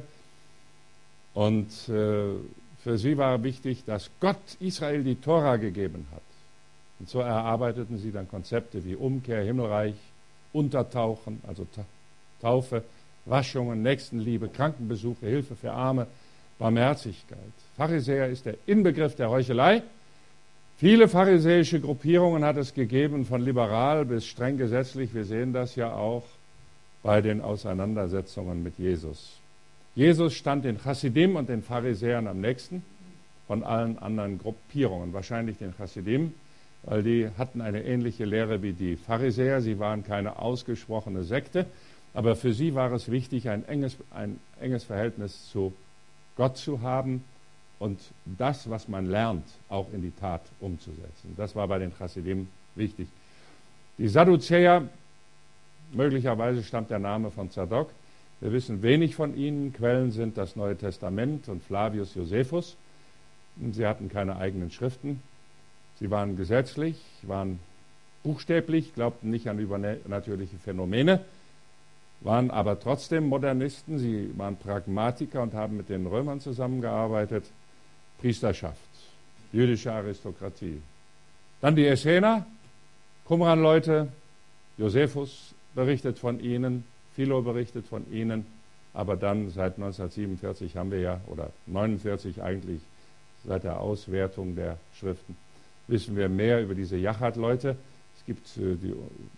Und äh, für sie war wichtig, dass Gott Israel die Tora gegeben hat. Und so erarbeiteten sie dann Konzepte wie Umkehr, Himmelreich, Untertauchen, also Taufe, Waschungen, Nächstenliebe, Krankenbesuche, Hilfe für Arme, Barmherzigkeit. Pharisäer ist der Inbegriff der Heuchelei. Viele pharisäische Gruppierungen hat es gegeben, von liberal bis streng gesetzlich. Wir sehen das ja auch bei den Auseinandersetzungen mit Jesus. Jesus stand den Chassidim und den Pharisäern am nächsten von allen anderen Gruppierungen. Wahrscheinlich den Chassidim, weil die hatten eine ähnliche Lehre wie die Pharisäer. Sie waren keine ausgesprochene Sekte, aber für sie war es wichtig, ein enges, ein enges Verhältnis zu Gott zu haben und das, was man lernt, auch in die Tat umzusetzen. Das war bei den Chassidim wichtig. Die Sadduzäer, möglicherweise stammt der Name von Zadok. Wir wissen wenig von ihnen. Quellen sind das Neue Testament und Flavius Josephus. Sie hatten keine eigenen Schriften. Sie waren gesetzlich, waren buchstäblich, glaubten nicht an übernatürliche Phänomene, waren aber trotzdem Modernisten. Sie waren Pragmatiker und haben mit den Römern zusammengearbeitet. Priesterschaft, jüdische Aristokratie. Dann die Essener, Qumran-Leute. Josephus berichtet von ihnen, Philo berichtet von ihnen. Aber dann seit neunzehnhundertsiebenundvierzig haben wir ja, oder neunundvierzig eigentlich, seit der Auswertung der Schriften, wissen wir mehr über diese Jachat-Leute. Es gibt äh, die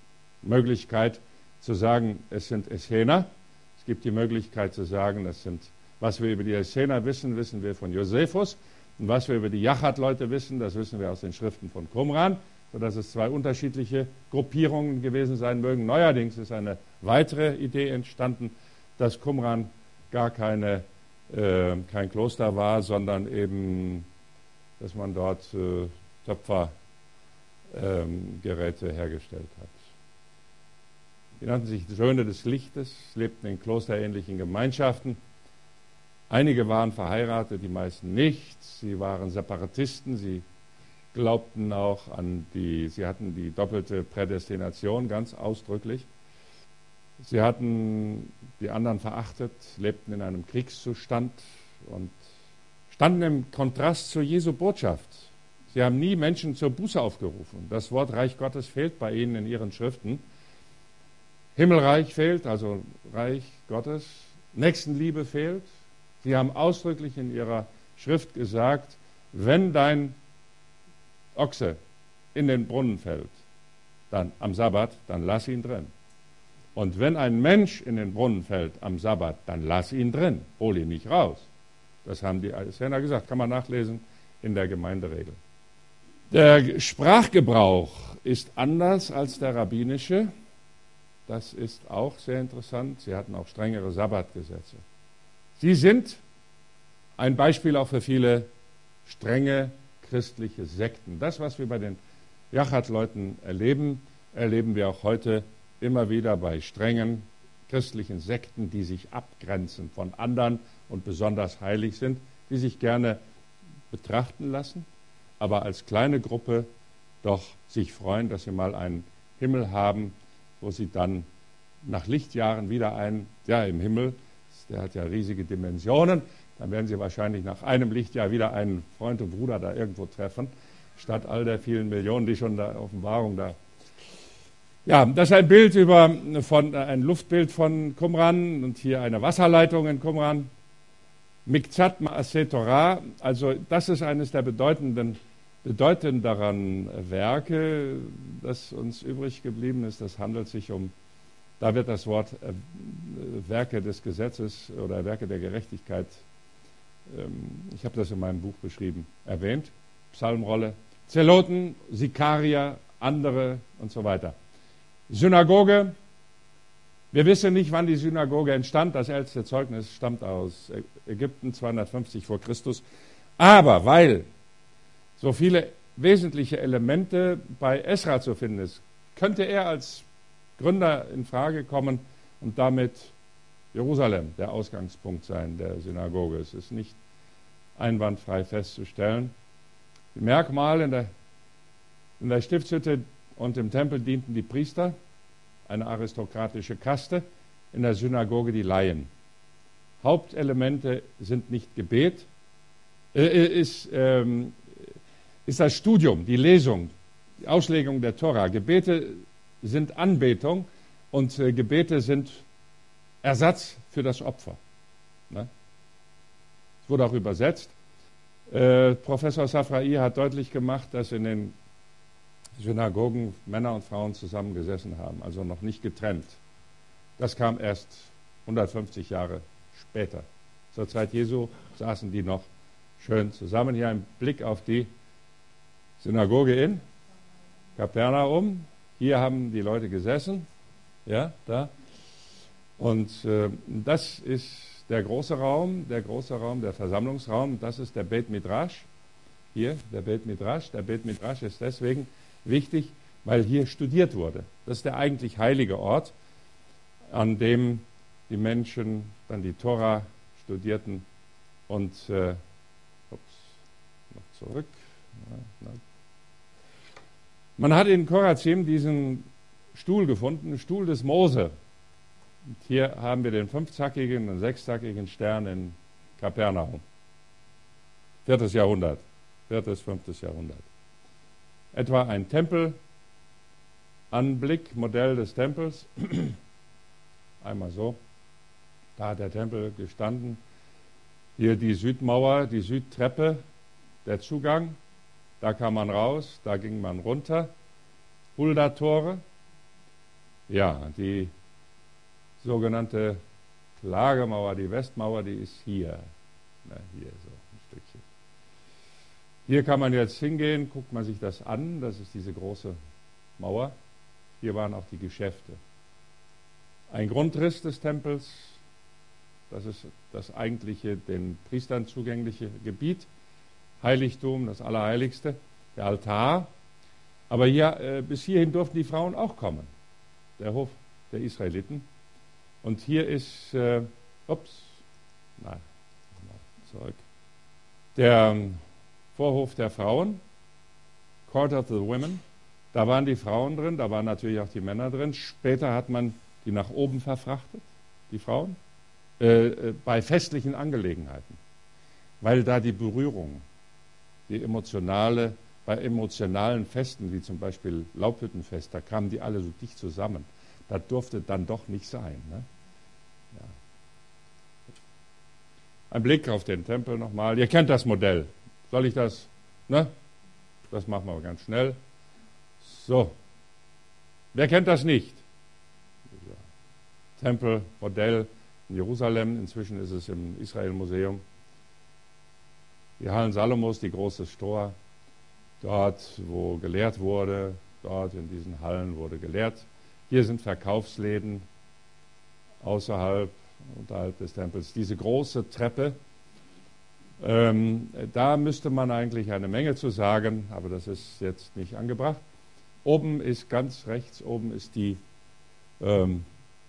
Möglichkeit zu sagen, es sind Essener. Es gibt die Möglichkeit zu sagen, das sind, was wir über die Essener wissen, wissen wir von Josephus. Und was wir über die Jachat-Leute wissen, das wissen wir aus den Schriften von Qumran, sodass es zwei unterschiedliche Gruppierungen gewesen sein mögen. Neuerdings ist eine weitere Idee entstanden, dass Qumran gar keine äh, kein Kloster war, sondern eben, dass man dort äh, Töpfergeräte ähm, hergestellt hat. Die nannten sich Söhne des Lichtes, lebten in klosterähnlichen Gemeinschaften. Einige waren verheiratet, die meisten nicht. Sie waren Separatisten, sie glaubten auch an die, sie hatten die doppelte Prädestination ganz ausdrücklich. Sie hatten die anderen verachtet, lebten in einem Kriegszustand und standen im Kontrast zur Jesu Botschaft. Sie haben nie Menschen zur Buße aufgerufen. Das Wort Reich Gottes fehlt bei ihnen in ihren Schriften. Himmelreich fehlt, also Reich Gottes. Nächstenliebe fehlt. Sie haben ausdrücklich in ihrer Schrift gesagt, wenn dein Ochse in den Brunnen fällt, dann am Sabbat, dann lass ihn drin. Und wenn ein Mensch in den Brunnen fällt am Sabbat, dann lass ihn drin, hol ihn nicht raus. Das haben die Essener gesagt, kann man nachlesen in der Gemeinderegel. Der Sprachgebrauch ist anders als der rabbinische. Das ist auch sehr interessant. Sie hatten auch strengere Sabbatgesetze. Sie sind ein Beispiel auch für viele strenge christliche Sekten. Das, was wir bei den Yachat-Leuten erleben, erleben wir auch heute immer wieder bei strengen christlichen Sekten, die sich abgrenzen von anderen und besonders heilig sind, die sich gerne betrachten lassen, aber als kleine Gruppe doch sich freuen, dass sie mal einen Himmel haben, wo sie dann nach Lichtjahren wieder ein, ja im Himmel, der hat ja riesige Dimensionen, dann werden sie wahrscheinlich nach einem Lichtjahr wieder einen Freund und Bruder da irgendwo treffen, statt all der vielen Millionen, die schon da Offenbarung da. Ja, das ist ein Bild über, von, ein Luftbild von Qumran und hier eine Wasserleitung in Qumran. Mikzat Ma'aseh Torah, also das ist eines der bedeutenden, bedeutenderen Werke, das uns übrig geblieben ist. Das handelt sich um, da wird das Wort äh, Werke des Gesetzes oder Werke der Gerechtigkeit, ähm, ich habe das in meinem Buch beschrieben, erwähnt. Psalmrolle, Zeloten, Sikarier, andere und so weiter. Synagoge, wir wissen nicht, wann die Synagoge entstand. Das älteste Zeugnis stammt aus Ägypten, zweihundertfünfzig vor Christus. Aber weil so viele wesentliche Elemente bei Esra zu finden ist, könnte er als Gründer in Frage kommen und damit Jerusalem der Ausgangspunkt sein der Synagoge. Es ist nicht einwandfrei festzustellen. Die Merkmale in der, in der Stiftshütte und im Tempel dienten die Priester, eine aristokratische Kaste, in der Synagoge die Laien. Hauptelemente sind nicht Gebet, äh, ist, ähm, ist das Studium, die Lesung, die Auslegung der Tora. Gebete sind Anbetung und äh, Gebete sind Ersatz für das Opfer. Ne? Es wurde auch übersetzt. Äh, Professor Safrai hat deutlich gemacht, dass in den Synagogen Männer und Frauen zusammengesessen haben, also noch nicht getrennt. Das kam erst hundertfünfzig Jahre später. Zur Zeit Jesu saßen die noch schön zusammen. Hier ein Blick auf die Synagoge in Kapernaum. Hier haben die Leute gesessen, ja, da. Und äh, das ist der große Raum, der große Raum, der Versammlungsraum. Das ist der Beit Midrash. Hier, der Beit Midrash. Der Beit Midrash ist deswegen wichtig, weil hier studiert wurde. Das ist der eigentlich heilige Ort, an dem die Menschen dann die Tora studierten und äh, ups, noch zurück. Na, na. Man hat in Korazim diesen Stuhl gefunden, einen Stuhl des Mose. Und hier haben wir den fünfzackigen und sechszackigen Stern in Kapernaum. Viertes Jahrhundert, viertes, fünftes Jahrhundert. Etwa ein Tempelanblick, Modell des Tempels. Einmal so. Da hat der Tempel gestanden. Hier die Südmauer, die Südtreppe, der Zugang. Da kam man raus, da ging man runter. Hulda-Tore. Ja, die sogenannte Klagemauer, die Westmauer, die ist hier. Na, hier so ein Stückchen. Hier kann man jetzt hingehen, guckt man sich das an, das ist diese große Mauer. Hier waren auch die Geschäfte. Ein Grundriss des Tempels, Das ist das eigentliche, den Priestern zugängliche Gebiet. Heiligtum, das Allerheiligste, der Altar. Aber hier, äh, bis hierhin durften die Frauen auch kommen. Der Hof der Israeliten. Und hier ist, äh, ups, nein, zurück. Der ähm, Vorhof der Frauen, Court of the Women. Da waren die Frauen drin, da waren natürlich auch die Männer drin. Später hat man die nach oben verfrachtet, die Frauen, äh, äh, bei festlichen Angelegenheiten. Weil da die Berührung, die emotionale, bei emotionalen Festen, wie zum Beispiel Laubhüttenfest, da kamen die alle so dicht zusammen. Das durfte dann doch nicht sein. Ne? Ja. Ein Blick auf den Tempel nochmal. Ihr kennt das Modell. Soll ich das? Ne? Das machen wir ganz schnell. So. Wer kennt das nicht? Ja. Tempelmodell in Jerusalem. Inzwischen ist es im Israel-Museum. Die Hallen Salomos, die große Tor. Dort, wo gelehrt wurde, dort in diesen Hallen wurde gelehrt. Hier sind Verkaufsläden außerhalb, unterhalb des Tempels. Diese große Treppe, ähm, da müsste man eigentlich eine Menge zu sagen, aber das ist jetzt nicht angebracht. Oben ist ganz rechts, oben ist die, ähm,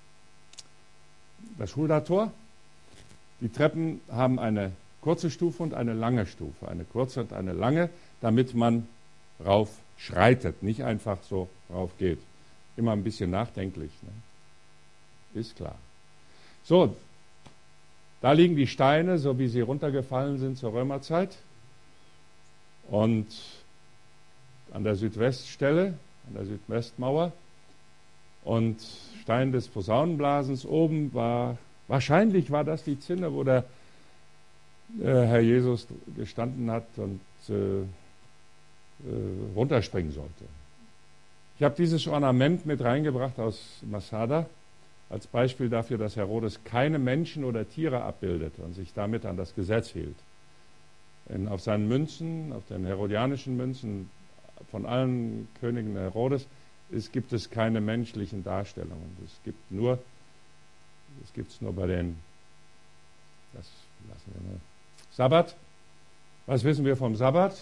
das Schuldator. Die Treppen haben eine kurze Stufe und eine lange Stufe, eine kurze und eine lange, damit man rauf schreitet, nicht einfach so rauf geht. Immer ein bisschen nachdenklich, ne? Ist klar. So, da liegen die Steine, so wie sie runtergefallen sind zur Römerzeit. Und an der Südweststelle, an der Südwestmauer. Und Stein des Posaunenblasens oben war, wahrscheinlich war das die Zinne, wo der äh, Herr Jesus gestanden hat und äh, äh, runterspringen sollte. Ich habe dieses Ornament mit reingebracht aus Masada, als Beispiel dafür, dass Herodes keine Menschen oder Tiere abbildete und sich damit an das Gesetz hielt. In, auf seinen Münzen, auf den herodianischen Münzen von allen Königen Herodes, es gibt es keine menschlichen Darstellungen. Es gibt nur, es gibt es nur bei den, das lassen wir mal. Sabbat. Was wissen wir vom Sabbat?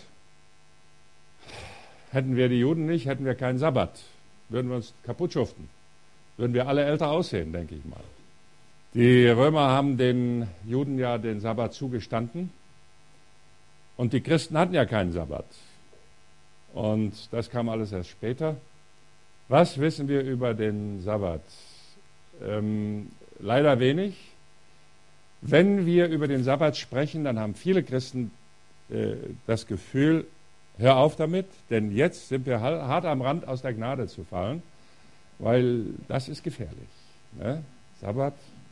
Hätten wir die Juden nicht, hätten wir keinen Sabbat. Würden wir uns kaputt schuften. Würden wir alle älter aussehen, denke ich mal. Die Römer haben den Juden ja den Sabbat zugestanden. Und die Christen hatten ja keinen Sabbat. Und das kam alles erst später. Was wissen wir über den Sabbat? Ähm, leider wenig. Wenn wir über den Sabbat sprechen, dann haben viele Christen äh, das Gefühl, hör auf damit, denn jetzt sind wir hart am Rand, aus der Gnade zu fallen, weil das ist gefährlich. Ne? Sabbat.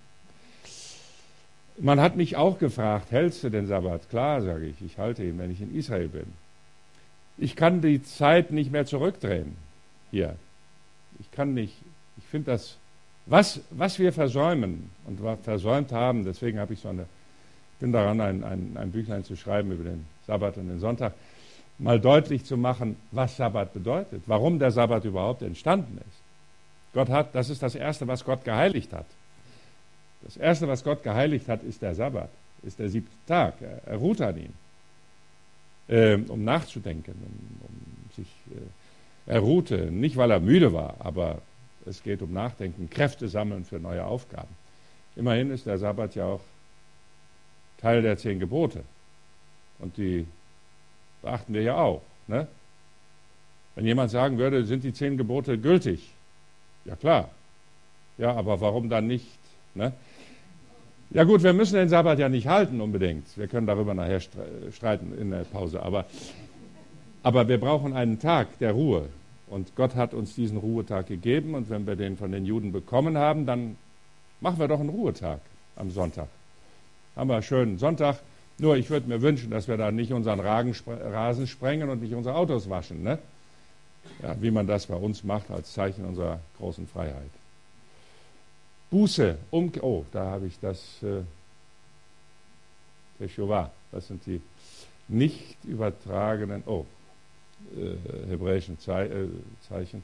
Man hat mich auch gefragt, hältst du den Sabbat? Klar, sage ich, ich halte ihn, wenn ich in Israel bin. Ich kann die Zeit nicht mehr zurückdrehen hier. Ich kann nicht, ich finde das, was, was wir versäumen und versäumt haben, deswegen habe ich so eine, bin daran, ein, ein, ein Büchlein zu schreiben über den Sabbat und den Sonntag, mal deutlich zu machen, was Sabbat bedeutet, warum der Sabbat überhaupt entstanden ist. Gott hat, das ist das Erste, was Gott geheiligt hat. Das Erste, was Gott geheiligt hat, ist der Sabbat, ist der siebte Tag. Er, er ruht an ihm, äh, um nachzudenken, um, um sich, äh, er ruhte, nicht weil er müde war, aber es geht um Nachdenken, Kräfte sammeln für neue Aufgaben. Immerhin ist der Sabbat ja auch Teil der zehn Gebote. Und die beachten wir ja auch. Ne? Wenn jemand sagen würde, sind die zehn Gebote gültig? Ja klar. Ja, aber warum dann nicht? Ne? Ja gut, wir müssen den Sabbat ja nicht halten unbedingt. Wir können darüber nachher streiten in der Pause. Aber, aber wir brauchen einen Tag der Ruhe. Und Gott hat uns diesen Ruhetag gegeben. Und wenn wir den von den Juden bekommen haben, dann machen wir doch einen Ruhetag am Sonntag. Haben wir einen schönen Sonntag. Nur ich würde mir wünschen, dass wir da nicht unseren Rasen sprengen und nicht unsere Autos waschen. Ne? Ja, wie man das bei uns macht als Zeichen unserer großen Freiheit. Buße, Umkehr, oh, da habe ich das, äh, Teshuvah, das sind die nicht übertragenen, oh, äh, hebräischen Zei äh, Zeichen.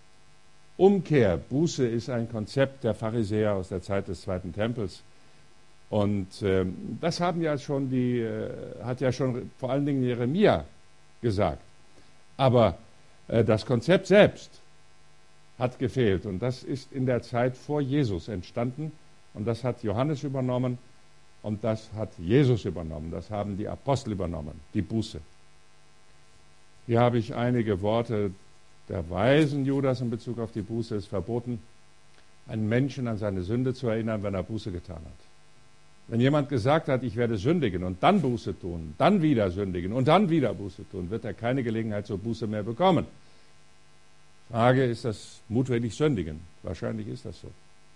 Umkehr, Buße ist ein Konzept der Pharisäer aus der Zeit des Zweiten Tempels. Und äh, das haben ja schon die, äh, hat ja schon vor allen Dingen Jeremia gesagt. Aber äh, das Konzept selbst hat gefehlt. Und das ist in der Zeit vor Jesus entstanden. Und das hat Johannes übernommen. Und das hat Jesus übernommen. Das haben die Apostel übernommen, die Buße. Hier habe ich einige Worte der Weisen Judas in Bezug auf die Buße. Es ist verboten, einen Menschen an seine Sünde zu erinnern, wenn er Buße getan hat. Wenn jemand gesagt hat, ich werde sündigen und dann Buße tun, dann wieder sündigen und dann wieder Buße tun, wird er keine Gelegenheit zur Buße mehr bekommen. Frage, ist das mutwillig sündigen? Wahrscheinlich ist das so.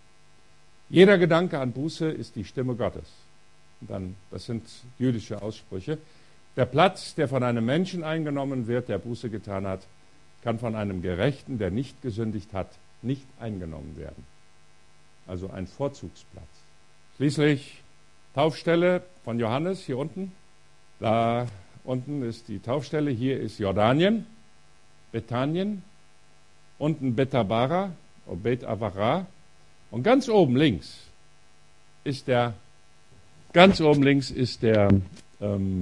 Jeder Gedanke an Buße ist die Stimme Gottes. Und dann, das sind jüdische Aussprüche. Der Platz, der von einem Menschen eingenommen wird, der Buße getan hat, kann von einem Gerechten, der nicht gesündigt hat, nicht eingenommen werden. Also ein Vorzugsplatz. Schließlich Taufstelle von Johannes hier unten. Da unten ist die Taufstelle, hier ist Jordanien, Bethanien, unten Betabara, Bet Avara, und ganz oben links ist der, ganz oben links ist der ähm,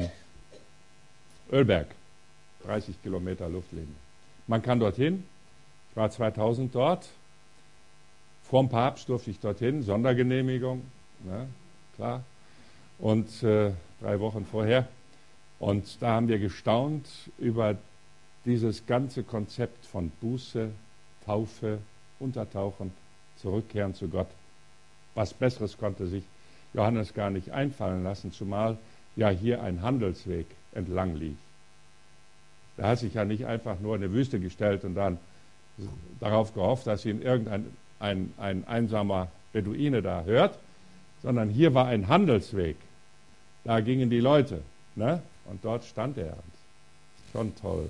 Ölberg, dreißig Kilometer Luftlinie. Man kann dorthin, ich war zweitausend dort, vorm Papst durfte ich dorthin, Sondergenehmigung, ne, klar, und äh, drei Wochen vorher. Und da haben wir gestaunt über dieses ganze Konzept von Buße, Taufe, Untertauchen, Zurückkehren zu Gott. Was Besseres konnte sich Johannes gar nicht einfallen lassen, zumal ja hier ein Handelsweg entlang lief. Er hat sich ja nicht einfach nur in die Wüste gestellt und dann darauf gehofft, dass ihn irgendein ein, ein einsamer Beduine da hört, sondern hier war ein Handelsweg. Da gingen die Leute, ne? Und dort stand er. Schon toll.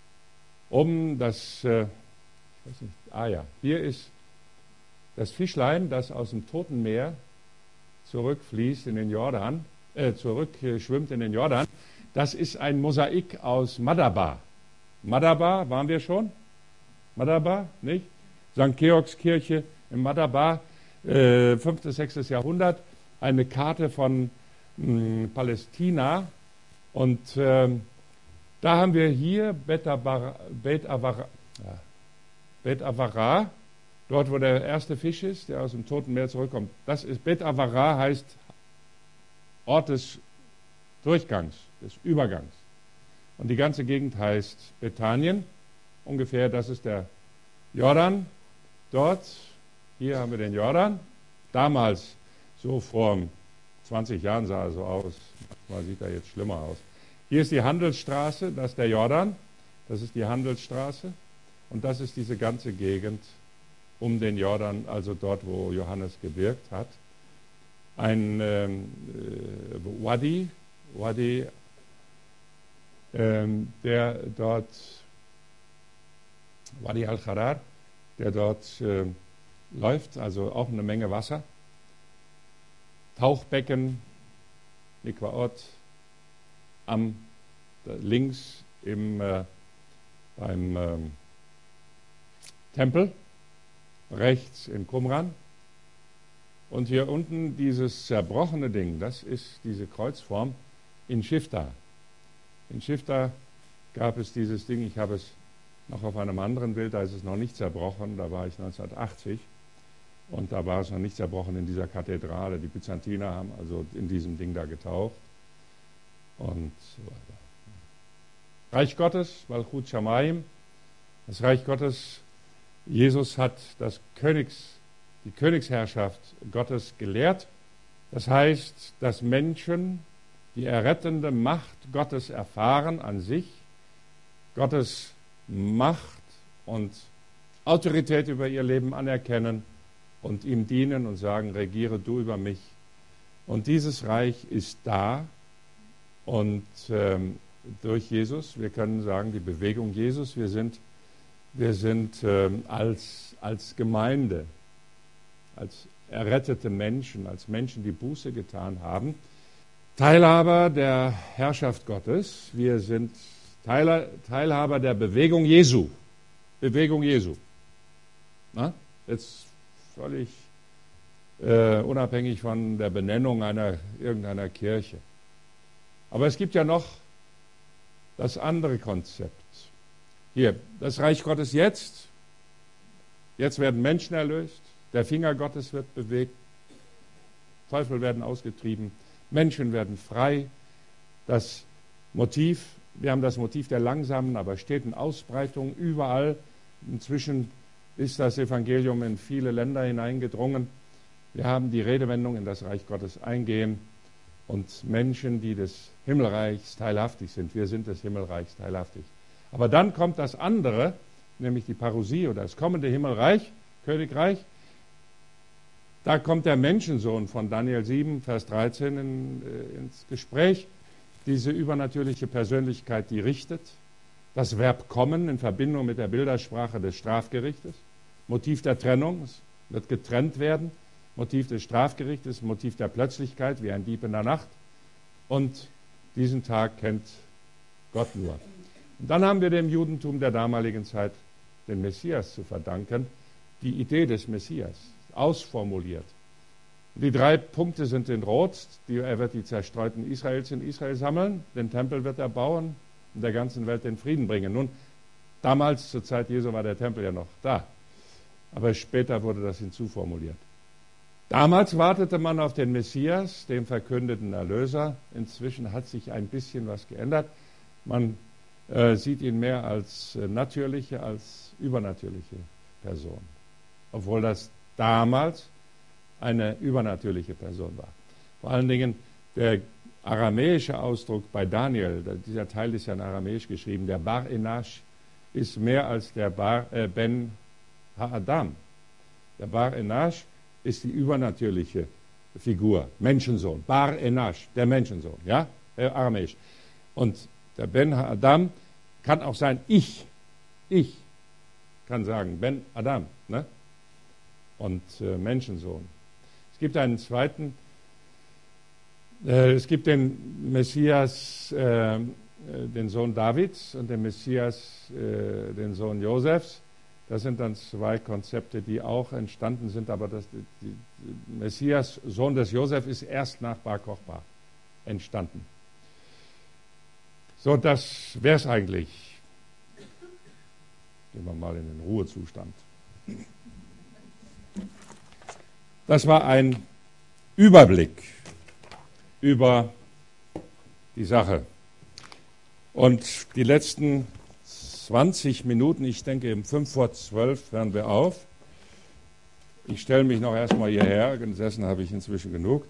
Um das, äh, ich weiß nicht, ah ja, hier ist das Fischlein, das aus dem Toten Meer zurückfließt in den Jordan, äh, zurückschwimmt in den Jordan. Das ist ein Mosaik aus Madaba. Madaba, waren wir schon? Madaba, nicht? Sankt Georgskirche in Madaba, äh, fünftes, sechstes Jahrhundert, eine Karte von mh, Palästina. Und äh, da haben wir hier Bet Avara, Bet Avara, ja, Bet Avara, dort wo der erste Fisch ist, der aus dem Toten Meer zurückkommt. Das ist Bet Avara, heißt Ort des Durchgangs, des Übergangs. Und die ganze Gegend heißt Bethanien, ungefähr, das ist der Jordan. Dort, hier haben wir den Jordan. Damals, so vor zwanzig Jahren sah er so aus. Manchmal sieht er jetzt schlimmer aus. Hier ist die Handelsstraße, das ist der Jordan. Das ist die Handelsstraße. Und das ist diese ganze Gegend um den Jordan, also dort, wo Johannes gewirkt hat. Ein ähm, äh, Wadi, Wadi, ähm, der dort, Wadi al-Kharar, der dort äh, läuft, also auch eine Menge Wasser. Tauchbecken, Mikvaot, am links im, äh, beim ähm, Tempel, rechts in Qumran. Und hier unten dieses zerbrochene Ding, das ist diese Kreuzform in Shifta. In Shifta gab es dieses Ding, ich habe es noch auf einem anderen Bild, da ist es noch nicht zerbrochen, da war ich neunzehnhundertachtzig und da war es noch nicht zerbrochen in dieser Kathedrale. Die Byzantiner haben also in diesem Ding da getaucht und so weiter. Reich Gottes, Malchut Shamayim, das Reich Gottes, Jesus hat das Königs, die Königsherrschaft Gottes gelehrt. Das heißt, dass Menschen die errettende Macht Gottes erfahren an sich, Gottes Macht und Autorität über ihr Leben anerkennen und ihm dienen und sagen, regiere du über mich. Und dieses Reich ist da und ähm, durch Jesus, wir können sagen, die Bewegung Jesus, wir sind, wir sind ähm, als, als Gemeinde, als errettete Menschen, als Menschen, die Buße getan haben, Teilhaber der Herrschaft Gottes. Wir sind Teilhaber der Bewegung Jesu. Bewegung Jesu. Na? Jetzt völlig äh, unabhängig von der Benennung einer, irgendeiner Kirche. Aber es gibt ja noch das andere Konzept. Hier, das Reich Gottes jetzt. Jetzt werden Menschen erlöst, der Finger Gottes wird bewegt, Teufel werden ausgetrieben, Menschen werden frei. Das Motiv, wir haben das Motiv der langsamen, aber steten Ausbreitung überall. Inzwischen ist das Evangelium in viele Länder hineingedrungen. Wir haben die Redewendung in das Reich Gottes eingehen und Menschen, die des Himmelreichs teilhaftig sind. Wir sind des Himmelreichs teilhaftig. Aber dann kommt das andere, nämlich die Parousie oder das kommende Himmelreich, Königreich. Da kommt der Menschensohn von Daniel sieben, Vers dreizehn in, äh, ins Gespräch. Diese übernatürliche Persönlichkeit, die richtet. Das Verb kommen in Verbindung mit der Bildersprache des Strafgerichtes. Motiv der Trennung, es wird getrennt werden. Motiv des Strafgerichtes, Motiv der Plötzlichkeit, wie ein Dieb in der Nacht. Und diesen Tag kennt Gott nur. Und dann haben wir dem Judentum der damaligen Zeit den Messias zu verdanken, die Idee des Messias, ausformuliert. Die drei Punkte sind in Rot. Die, er wird die Zerstreuten Israels in Israel sammeln, den Tempel wird er bauen und der ganzen Welt den Frieden bringen. Nun, damals, zur Zeit Jesu, war der Tempel ja noch da, aber später wurde das hinzuformuliert. Damals wartete man auf den Messias, den verkündeten Erlöser. Inzwischen hat sich ein bisschen was geändert. Man äh, sieht ihn mehr als äh, natürliche, als übernatürliche Person. Obwohl das damals eine übernatürliche Person war. Vor allen Dingen der aramäische Ausdruck bei Daniel, dieser Teil ist ja in Aramäisch geschrieben, der Bar Enash ist mehr als der Bar, äh, Ben Ha'adam. Der Bar Enash ist die übernatürliche Figur, Menschensohn, Bar Enash, der Menschensohn, ja, äh, aramäisch. Und der Ben Ha'adam kann auch sein Ich, ich kann sagen, Ben Adam, ne? Und äh, Menschensohn. Es gibt einen zweiten, äh, es gibt den Messias, äh, den Sohn Davids und den Messias, äh, den Sohn Josefs. Das sind dann zwei Konzepte, die auch entstanden sind, aber das die, die Messias, Sohn des Josef, ist erst nach Bar Kochba entstanden. So, das wäre es eigentlich. Gehen wir mal in den Ruhezustand. Das war ein Überblick über die Sache. Und die letzten zwanzig Minuten, ich denke um fünf vor zwölf hören wir auf. Ich stelle mich noch erstmal hierher, gesessen habe ich inzwischen genug.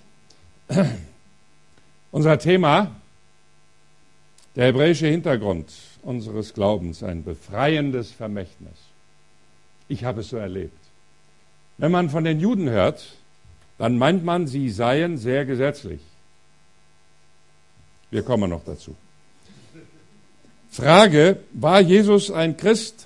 Unser Thema, der hebräische Hintergrund unseres Glaubens, ein befreiendes Vermächtnis. Ich habe es so erlebt. Wenn man von den Juden hört, dann meint man, sie seien sehr gesetzlich. Wir kommen noch dazu. Frage, war Jesus ein Christ?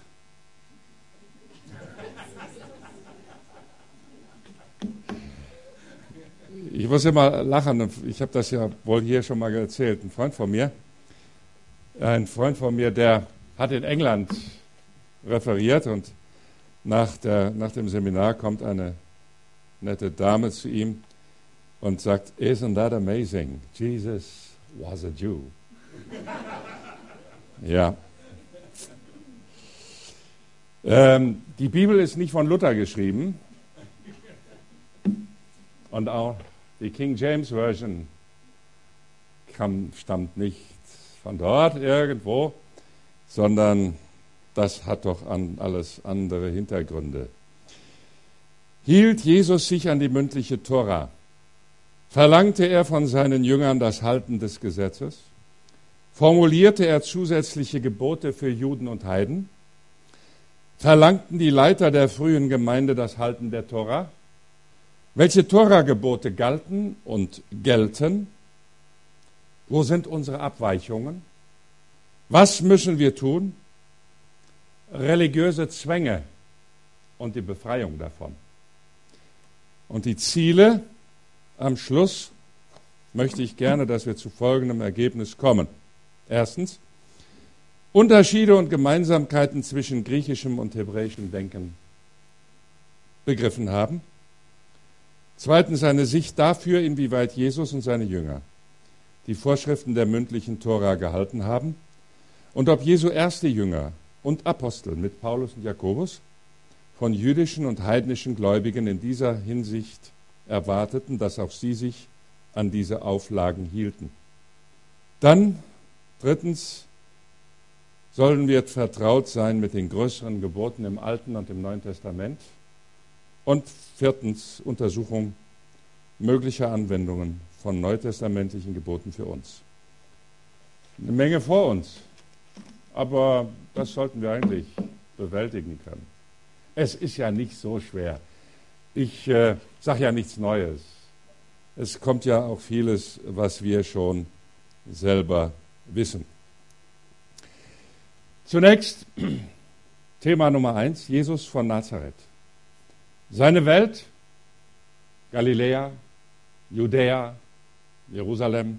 Ich muss immer lachen, ich habe das ja wohl hier schon mal erzählt. Ein Freund von mir, ein Freund von mir, der hat in England referiert und nach, der, nach dem Seminar kommt eine nette Dame zu ihm und sagt, isn't that amazing? Jesus was a Jew. Ja. Ähm, die Bibel ist nicht von Luther geschrieben und auch die King James Version kam, stammt nicht von dort irgendwo, sondern das hat doch an alles andere Hintergründe. Hielt Jesus sich an die mündliche Tora? Verlangte er von seinen Jüngern das Halten des Gesetzes? Formulierte er zusätzliche Gebote für Juden und Heiden? Verlangten die Leiter der frühen Gemeinde das Halten der Tora? Welche Tora-Gebote galten und gelten? Wo sind unsere Abweichungen? Was müssen wir tun? Religiöse Zwänge und die Befreiung davon. Und die Ziele am Schluss möchte ich gerne, dass wir zu folgendem Ergebnis kommen. Erstens, Unterschiede und Gemeinsamkeiten zwischen griechischem und hebräischem Denken begriffen haben. Zweitens eine Sicht dafür, inwieweit Jesus und seine Jünger die Vorschriften der mündlichen Tora gehalten haben und ob Jesu erste Jünger und Apostel mit Paulus und Jakobus von jüdischen und heidnischen Gläubigen in dieser Hinsicht erwarteten, dass auch sie sich an diese Auflagen hielten. Dann, drittens, sollen wir vertraut sein mit den größeren Geboten im Alten und im Neuen Testament. Und viertens, Untersuchung möglicher Anwendungen von neutestamentlichen Geboten für uns. Eine Menge vor uns, aber das sollten wir eigentlich bewältigen können. Es ist ja nicht so schwer. Ich äh, sage ja nichts Neues. Es kommt ja auch vieles, was wir schon selber wissen. Zunächst Thema Nummer eins, Jesus von Nazareth. Seine Welt, Galiläa, Judäa, Jerusalem.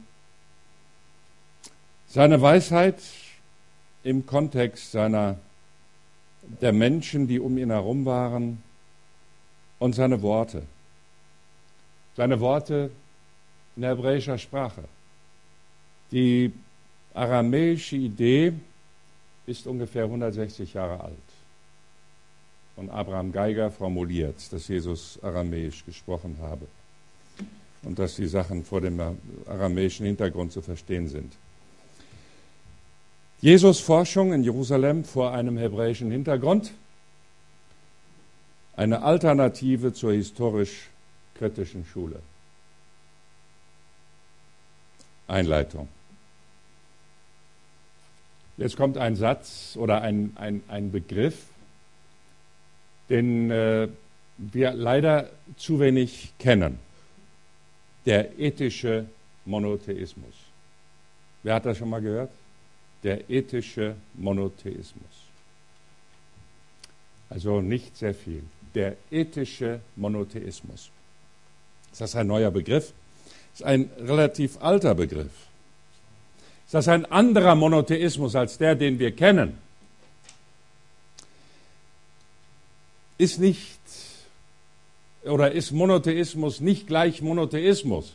Seine Weisheit im Kontext seiner, der Menschen, die um ihn herum waren, und seine Worte. Seine Worte in hebräischer Sprache. Die aramäische Idee ist ungefähr hundertsechzig Jahre alt. Von Abraham Geiger formuliert, dass Jesus aramäisch gesprochen habe und dass die Sachen vor dem aramäischen Hintergrund zu verstehen sind. Jesus' Forschung in Jerusalem vor einem hebräischen Hintergrund, eine Alternative zur historisch-kritischen Schule. Einleitung. Jetzt kommt ein Satz oder ein, ein, ein Begriff, den äh, wir leider zu wenig kennen. Der ethische Monotheismus. Wer hat das schon mal gehört? Der ethische Monotheismus. Also nicht sehr viel. Der ethische Monotheismus. Ist das ein neuer Begriff? Ist ein relativ alter Begriff. Ist das ein anderer Monotheismus als der, den wir kennen? Ist nicht oder ist Monotheismus nicht gleich Monotheismus?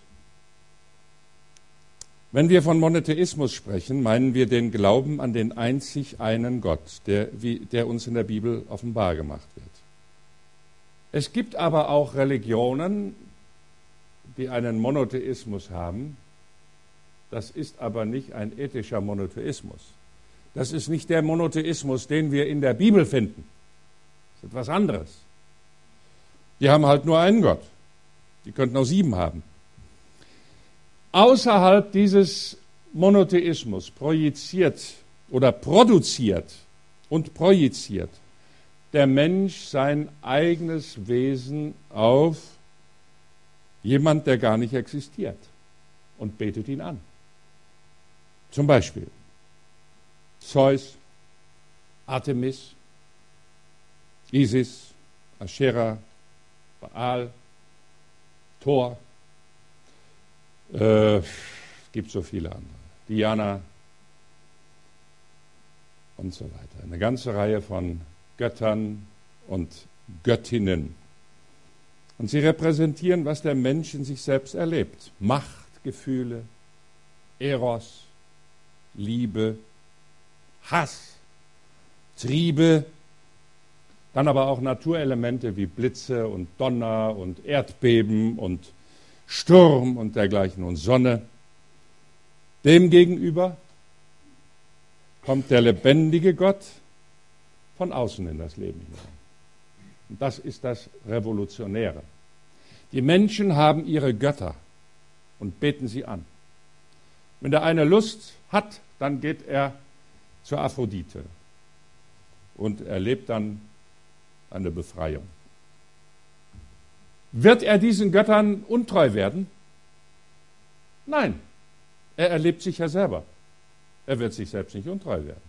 Wenn wir von Monotheismus sprechen, meinen wir den Glauben an den einzig einen Gott, der, wie, der uns in der Bibel offenbar gemacht wird. Es gibt aber auch Religionen, die einen Monotheismus haben. Das ist aber nicht ein ethischer Monotheismus. Das ist nicht der Monotheismus, den wir in der Bibel finden. Das ist etwas anderes. Die haben halt nur einen Gott. Die könnten auch sieben haben. Außerhalb dieses Monotheismus projiziert oder produziert und projiziert der Mensch sein eigenes Wesen auf jemand, der gar nicht existiert, und betet ihn an. Zum Beispiel Zeus, Artemis, Isis, Aschera, Baal, Thor, äh, gibt so viele andere, Diana und so weiter. Eine ganze Reihe von Göttern und Göttinnen. Und sie repräsentieren, was der Mensch in sich selbst erlebt. Machtgefühle, Eros, Liebe, Hass, Triebe, dann aber auch Naturelemente wie Blitze und Donner und Erdbeben und Sturm und dergleichen und Sonne. Demgegenüber kommt der lebendige Gott von außen in das Leben hinein. Und das ist das Revolutionäre. Die Menschen haben ihre Götter und beten sie an. Wenn der eine Lust hat, dann geht er zur Aphrodite und erlebt dann eine Befreiung. Wird er diesen Göttern untreu werden? Nein, er erlebt sich ja selber. Er wird sich selbst nicht untreu werden.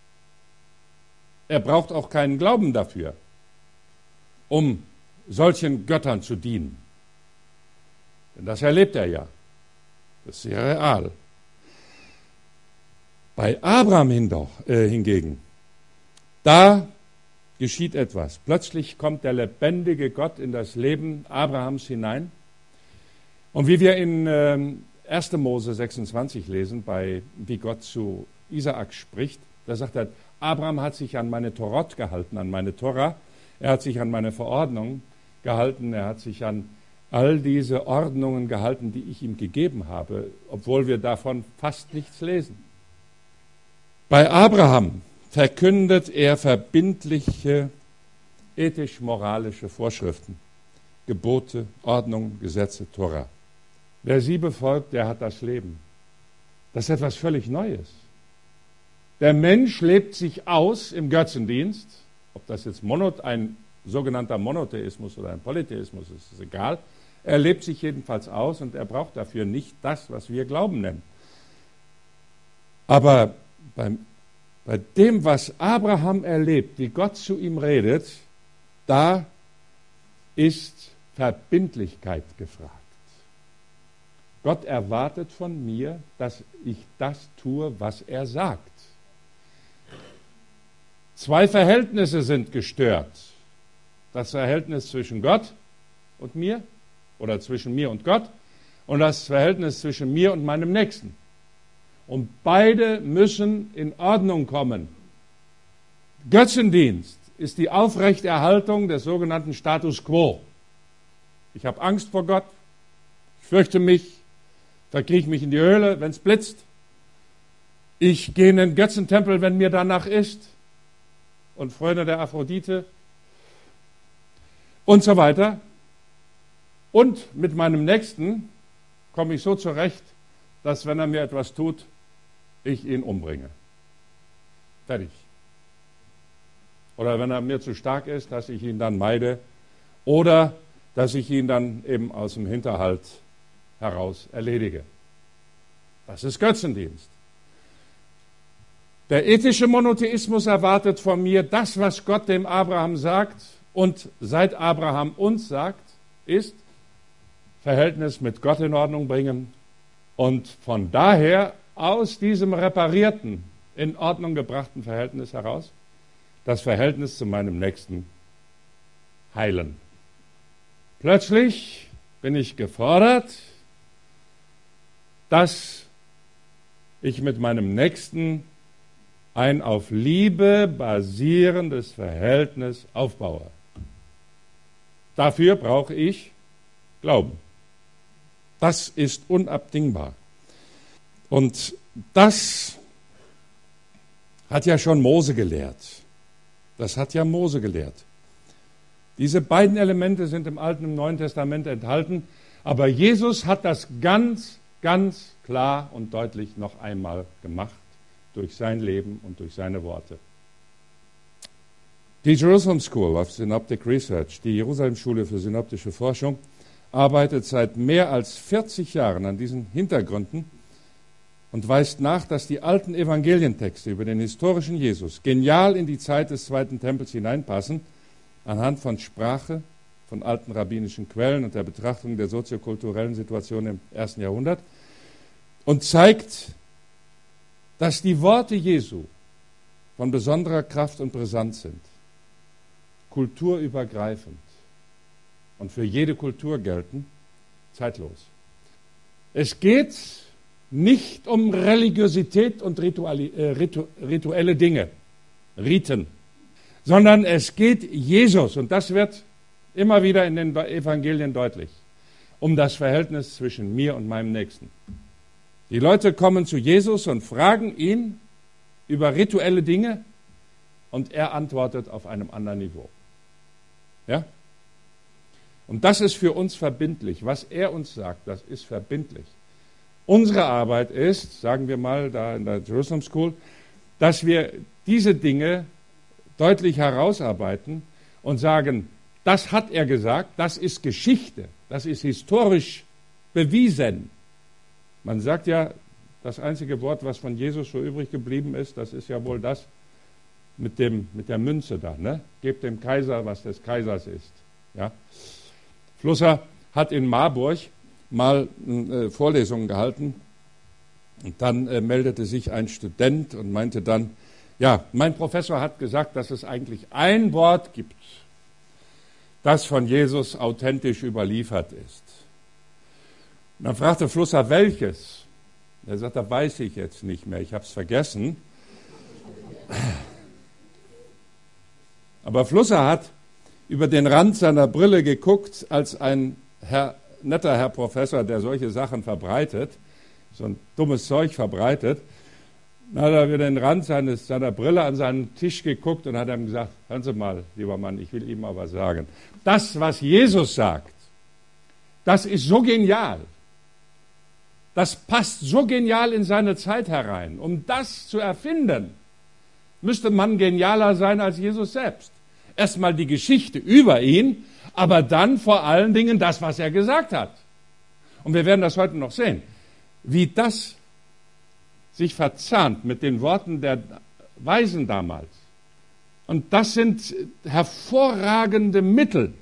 Er braucht auch keinen Glauben dafür, um solchen Göttern zu dienen. Denn das erlebt er ja. Das ist sehr real. Bei Abraham hingegen, da geschieht etwas. Plötzlich kommt der lebendige Gott in das Leben Abrahams hinein Und wie wir in ähm, erster Mose sechsundzwanzig lesen, bei, wie Gott zu Isaak spricht, da sagt er, Abraham hat sich an meine Torot gehalten, an meine Tora, er hat sich an meine Verordnung gehalten, er hat sich an all diese Ordnungen gehalten, die ich ihm gegeben habe, obwohl wir davon fast nichts lesen. Bei Abraham verkündet er verbindliche ethisch-moralische Vorschriften, Gebote, Ordnungen, Gesetze, Tora. Wer sie befolgt, der hat das Leben. Das ist etwas völlig Neues. Der Mensch lebt sich aus im Götzendienst, ob das jetzt Monot, ein sogenannter Monotheismus oder ein Polytheismus ist, ist egal. Er lebt sich jedenfalls aus und er braucht dafür nicht das, was wir Glauben nennen. Aber beim, bei dem, was Abraham erlebt, wie Gott zu ihm redet, da ist Verbindlichkeit gefragt. Gott erwartet von mir, dass ich das tue, was er sagt. Zwei Verhältnisse sind gestört. Das Verhältnis zwischen Gott und mir oder zwischen mir und Gott und das Verhältnis zwischen mir und meinem Nächsten. Und beide müssen in Ordnung kommen. Götzendienst ist die Aufrechterhaltung des sogenannten Status quo. Ich habe Angst vor Gott, ich fürchte mich, verkrieche mich in die Höhle, wenn es blitzt. Ich gehe in den Götzentempel, wenn mir danach ist. Und Freunde der Aphrodite und so weiter. Und mit meinem Nächsten komme ich so zurecht, dass wenn er mir etwas tut, ich ihn umbringe. Fertig. Oder wenn er mir zu stark ist, dass ich ihn dann meide oder dass ich ihn dann eben aus dem Hinterhalt heraus erledige. Das ist Götzendienst. Der ethische Monotheismus erwartet von mir, das, was Gott dem Abraham sagt und seit Abraham uns sagt, ist Verhältnis mit Gott in Ordnung bringen und von daher aus diesem reparierten, in Ordnung gebrachten Verhältnis heraus das Verhältnis zu meinem Nächsten heilen. Plötzlich bin ich gefordert, dass ich mit meinem Nächsten ein auf Liebe basierendes Verhältnis aufbaue. Dafür brauche ich Glauben. Das ist unabdingbar. Und das hat ja schon Mose gelehrt. Das hat ja Mose gelehrt. Diese beiden Elemente sind im Alten und im Neuen Testament enthalten, aber Jesus hat das ganz, ganz klar und deutlich noch einmal gemacht durch sein Leben und durch seine Worte. Die Jerusalem School of Synoptic Research, die Jerusalem-Schule für synoptische Forschung, arbeitet seit mehr als vierzig Jahren an diesen Hintergründen und weist nach, dass die alten Evangelientexte über den historischen Jesus genial in die Zeit des Zweiten Tempels hineinpassen, anhand von Sprache, von alten rabbinischen Quellen und der Betrachtung der soziokulturellen Situation im ersten Jahrhundert und zeigt, dass die Worte Jesu von besonderer Kraft und Brisanz sind, kulturübergreifend und für jede Kultur gelten, zeitlos. Es geht nicht um Religiosität und rituali- äh, ritu- rituelle Dinge, Riten, sondern es geht Jesus, und das wird immer wieder in den Evangelien deutlich, um das Verhältnis zwischen mir und meinem Nächsten. Die Leute kommen zu Jesus und fragen ihn über rituelle Dinge und er antwortet auf einem anderen Niveau. Ja? Und das ist für uns verbindlich. Was er uns sagt, das ist verbindlich. Unsere Arbeit ist, sagen wir mal da in der Jerusalem School, dass wir diese Dinge deutlich herausarbeiten und sagen, das hat er gesagt, das ist Geschichte, das ist historisch bewiesen. Man sagt ja, das einzige Wort, was von Jesus so übrig geblieben ist, das ist ja wohl das mit, dem, mit der Münze da. Ne? Gebt dem Kaiser, was des Kaisers ist. Ja? Flusser hat in Marburg mal äh, Vorlesungen gehalten und dann äh, meldete sich ein Student und meinte dann, ja, mein Professor hat gesagt, dass es eigentlich ein Wort gibt, das von Jesus authentisch überliefert ist. Dann fragte Flusser, welches? Er sagt, da weiß ich jetzt nicht mehr, ich habe es vergessen. Aber Flusser hat über den Rand seiner Brille geguckt, als ein Herr, netter Herr Professor, der solche Sachen verbreitet, so ein dummes Zeug verbreitet, dann hat er über den Rand seines, seiner Brille an seinen Tisch geguckt und hat ihm gesagt, hören Sie mal, lieber Mann, ich will Ihnen mal was sagen. Das, was Jesus sagt, das ist so genial. Das passt so genial in seine Zeit herein. Um das zu erfinden, müsste man genialer sein als Jesus selbst. Erstmal die Geschichte über ihn, aber dann vor allen Dingen das, was er gesagt hat. Und wir werden das heute noch sehen, wie das sich verzahnt mit den Worten der Weisen damals. Und das sind hervorragende Mittel,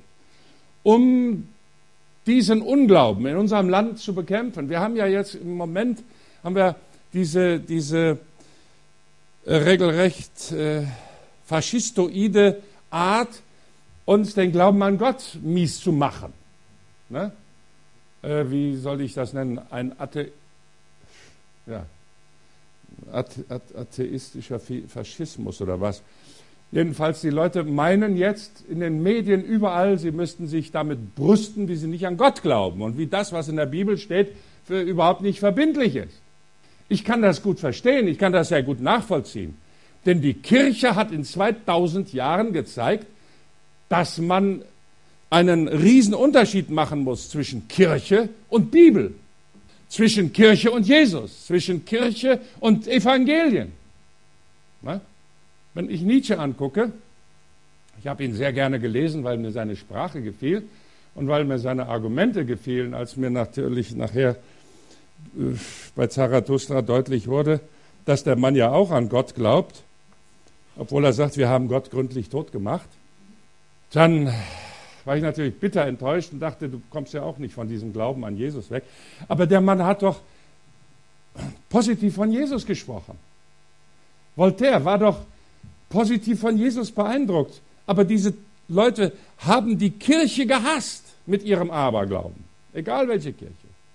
um diesen Unglauben in unserem Land zu bekämpfen. Wir haben ja jetzt im Moment haben wir diese, diese äh, regelrecht äh, faschistoide Art, uns den Glauben an Gott mies zu machen. Ne? Äh, wie soll ich das nennen? Ein Athe, ja, Athe, atheistischer Faschismus oder was? Jedenfalls, die Leute meinen jetzt in den Medien überall, sie müssten sich damit brüsten, wie sie nicht an Gott glauben und wie das, was in der Bibel steht, für überhaupt nicht verbindlich ist. Ich kann das gut verstehen, ich kann das sehr gut nachvollziehen. Denn die Kirche hat in zweitausend Jahren gezeigt, dass man einen riesen Unterschied machen muss zwischen Kirche und Bibel, zwischen Kirche und Jesus, zwischen Kirche und Evangelien. Na? Wenn ich Nietzsche angucke, ich habe ihn sehr gerne gelesen, weil mir seine Sprache gefiel und weil mir seine Argumente gefielen, als mir natürlich nachher äh, bei Zarathustra deutlich wurde, dass der Mann ja auch an Gott glaubt, obwohl er sagt, wir haben Gott gründlich tot gemacht. Dann war ich natürlich bitter enttäuscht und dachte, du kommst ja auch nicht von diesem Glauben an Jesus weg. Aber der Mann hat doch positiv von Jesus gesprochen. Voltaire war doch positiv von Jesus beeindruckt. Aber diese Leute haben die Kirche gehasst mit ihrem Aberglauben. Egal welche Kirche.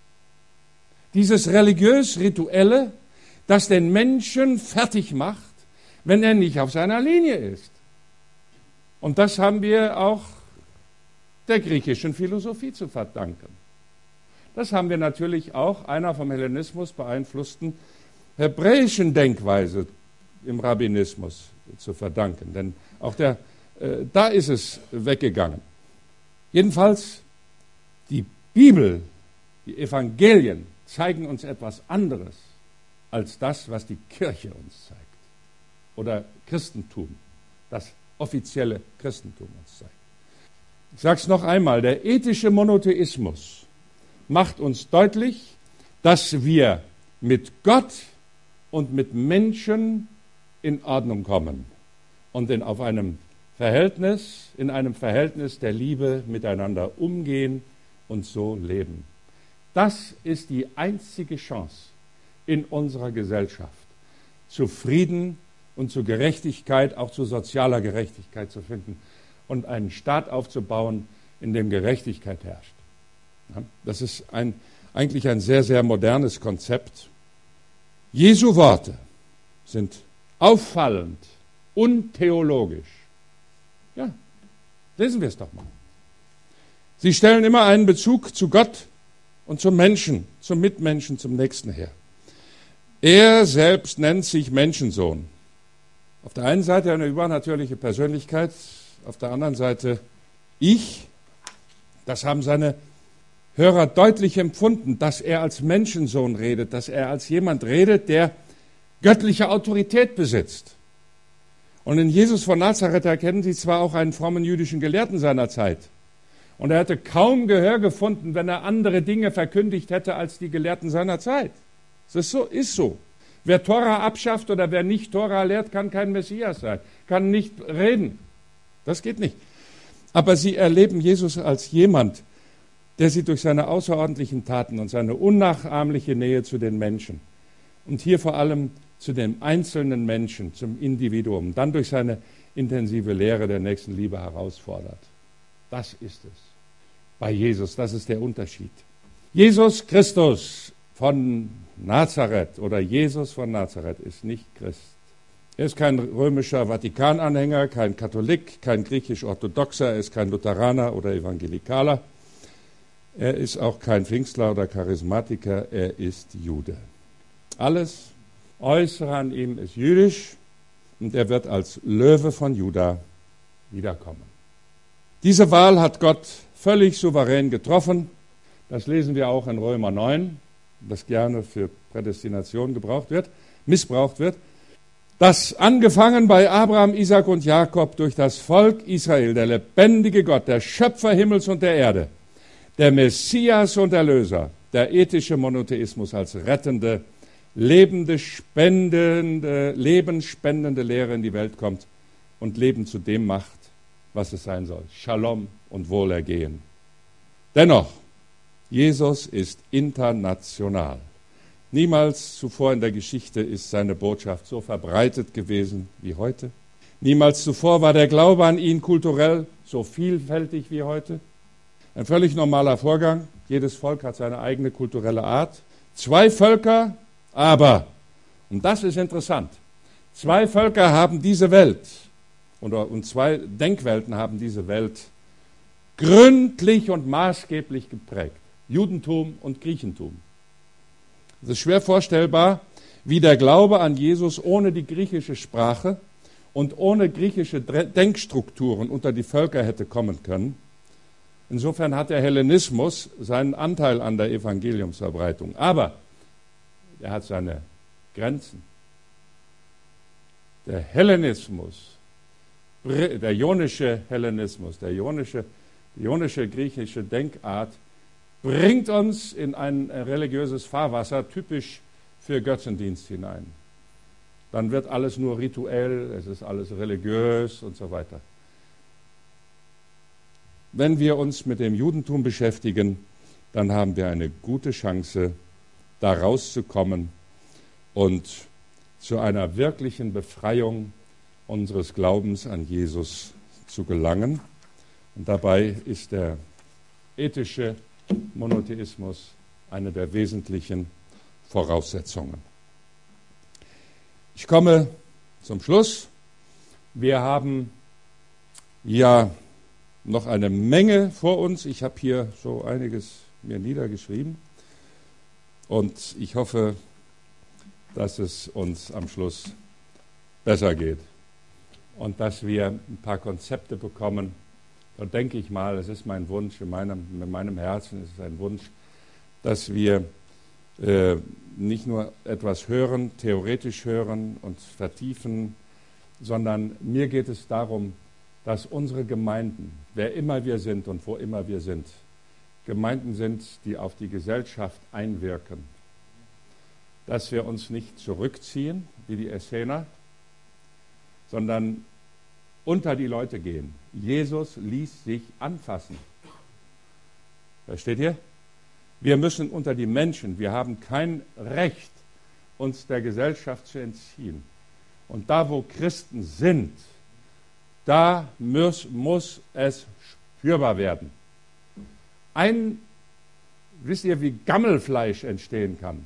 Dieses religiös-rituelle, das den Menschen fertig macht, wenn er nicht auf seiner Linie ist. Und das haben wir auch der griechischen Philosophie zu verdanken. Das haben wir natürlich auch einer vom Hellenismus beeinflussten hebräischen Denkweise im Rabbinismus zu verdanken. Denn auch der, äh, da ist es weggegangen. Jedenfalls, die Bibel, die Evangelien zeigen uns etwas anderes als das, was die Kirche uns zeigt. Oder Christentum, das offizielle Christentum uns zeigt. Ich sage es noch einmal, der ethische Monotheismus macht uns deutlich, dass wir mit Gott und mit Menschen in Ordnung kommen und in, auf einem Verhältnis, in einem Verhältnis der Liebe miteinander umgehen und so leben. Das ist die einzige Chance in unserer Gesellschaft, zu Frieden und zu Gerechtigkeit, auch zu sozialer Gerechtigkeit zu finden und einen Staat aufzubauen, in dem Gerechtigkeit herrscht. Ja, das ist ein, eigentlich ein sehr, sehr modernes Konzept. Jesu Worte sind auffallend, untheologisch. Ja, lesen wir es doch mal. Sie stellen immer einen Bezug zu Gott und zum Menschen, zum Mitmenschen, zum Nächsten her. Er selbst nennt sich Menschensohn. Auf der einen Seite eine übernatürliche Persönlichkeit, auf der anderen Seite ich. Das haben seine Hörer deutlich empfunden, dass er als Menschensohn redet, dass er als jemand redet, der göttliche Autorität besitzt. Und in Jesus von Nazareth erkennen Sie zwar auch einen frommen jüdischen Gelehrten seiner Zeit. Und er hätte kaum Gehör gefunden, wenn er andere Dinge verkündigt hätte als die Gelehrten seiner Zeit. Das ist so, ist so. Wer Tora abschafft oder wer nicht Tora lehrt, kann kein Messias sein, kann nicht reden. Das geht nicht. Aber sie erleben Jesus als jemand, der sie durch seine außerordentlichen Taten und seine unnachahmliche Nähe zu den Menschen und hier vor allem zu dem einzelnen Menschen, zum Individuum, dann durch seine intensive Lehre der Nächstenliebe herausfordert. Das ist es bei Jesus, das ist der Unterschied. Jesus Christus von Nazareth oder Jesus von Nazareth ist nicht Christ. Er ist kein römischer Vatikananhänger, kein Katholik, kein griechisch-orthodoxer, er ist kein Lutheraner oder Evangelikaler. Er ist auch kein Pfingstler oder Charismatiker, er ist Jude. Alles Äußere an ihm ist jüdisch und er wird als Löwe von Juda wiederkommen. Diese Wahl hat Gott völlig souverän getroffen. Das lesen wir auch in Römer neun, das gerne für Prädestination gebraucht wird, missbraucht wird. Das angefangen bei Abraham, Isaak und Jakob durch das Volk Israel, der lebendige Gott, der Schöpfer Himmels und der Erde, der Messias und Erlöser, der ethische Monotheismus als rettende, lebende, spendende, lebensspendende Lehre in die Welt kommt und Leben zu dem macht, was es sein soll. Shalom und Wohlergehen. Dennoch, Jesus ist international. Niemals zuvor in der Geschichte ist seine Botschaft so verbreitet gewesen wie heute. Niemals zuvor war der Glaube an ihn kulturell so vielfältig wie heute. Ein völlig normaler Vorgang. Jedes Volk hat seine eigene kulturelle Art. Zwei Völker, aber, und das ist interessant, zwei Völker haben diese Welt, oder, und zwei Denkwelten haben diese Welt gründlich und maßgeblich geprägt. Judentum und Griechentum. Es ist schwer vorstellbar, wie der Glaube an Jesus ohne die griechische Sprache und ohne griechische Denkstrukturen unter die Völker hätte kommen können. Insofern hat der Hellenismus seinen Anteil an der Evangeliumsverbreitung. Aber er hat seine Grenzen. Der Hellenismus, der ionische Hellenismus, der ionische, ionische griechische Denkart bringt uns in ein religiöses Fahrwasser, typisch für Götzendienst hinein. Dann wird alles nur rituell, es ist alles religiös und so weiter. Wenn wir uns mit dem Judentum beschäftigen, dann haben wir eine gute Chance, da rauszukommen und zu einer wirklichen Befreiung unseres Glaubens an Jesus zu gelangen. Und dabei ist der ethische Monotheismus eine der wesentlichen Voraussetzungen. Ich komme zum Schluss. Wir haben ja noch eine Menge vor uns. Ich habe hier so einiges mir niedergeschrieben und ich hoffe, dass es uns am Schluss besser geht und dass wir ein paar Konzepte bekommen. Da denke ich mal, es ist mein Wunsch, in meinem, in meinem Herzen ist es ein Wunsch, dass wir äh, nicht nur etwas hören, theoretisch hören und vertiefen, sondern mir geht es darum, dass unsere Gemeinden, wer immer wir sind und wo immer wir sind, Gemeinden sind, die auf die Gesellschaft einwirken. Dass wir uns nicht zurückziehen, wie die Essener, sondern unter die Leute gehen. Jesus ließ sich anfassen. Versteht ihr? Wir müssen unter die Menschen, wir haben kein Recht, uns der Gesellschaft zu entziehen. Und da, wo Christen sind, da muss, muss es spürbar werden. Ein, wisst ihr, wie Gammelfleisch entstehen kann?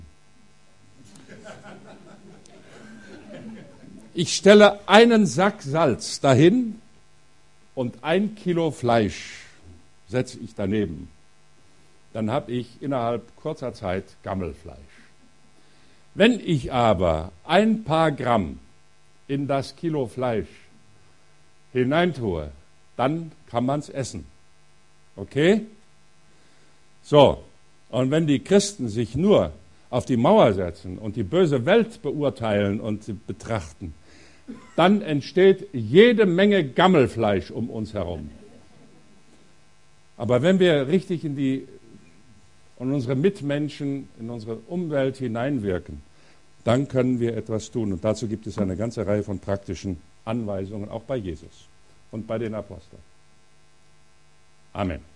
Ich stelle einen Sack Salz dahin und ein Kilo Fleisch setze ich daneben. Dann habe ich innerhalb kurzer Zeit Gammelfleisch. Wenn ich aber ein paar Gramm in das Kilo Fleisch hineintue, dann kann man es essen. Okay? So, und wenn die Christen sich nur auf die Mauer setzen und die böse Welt beurteilen und betrachten, dann entsteht jede Menge Gammelfleisch um uns herum. Aber wenn wir richtig in die in unsere Mitmenschen, in unsere Umwelt hineinwirken, dann können wir etwas tun. Und dazu gibt es eine ganze Reihe von praktischen Anweisungen, auch bei Jesus und bei den Aposteln. Amen.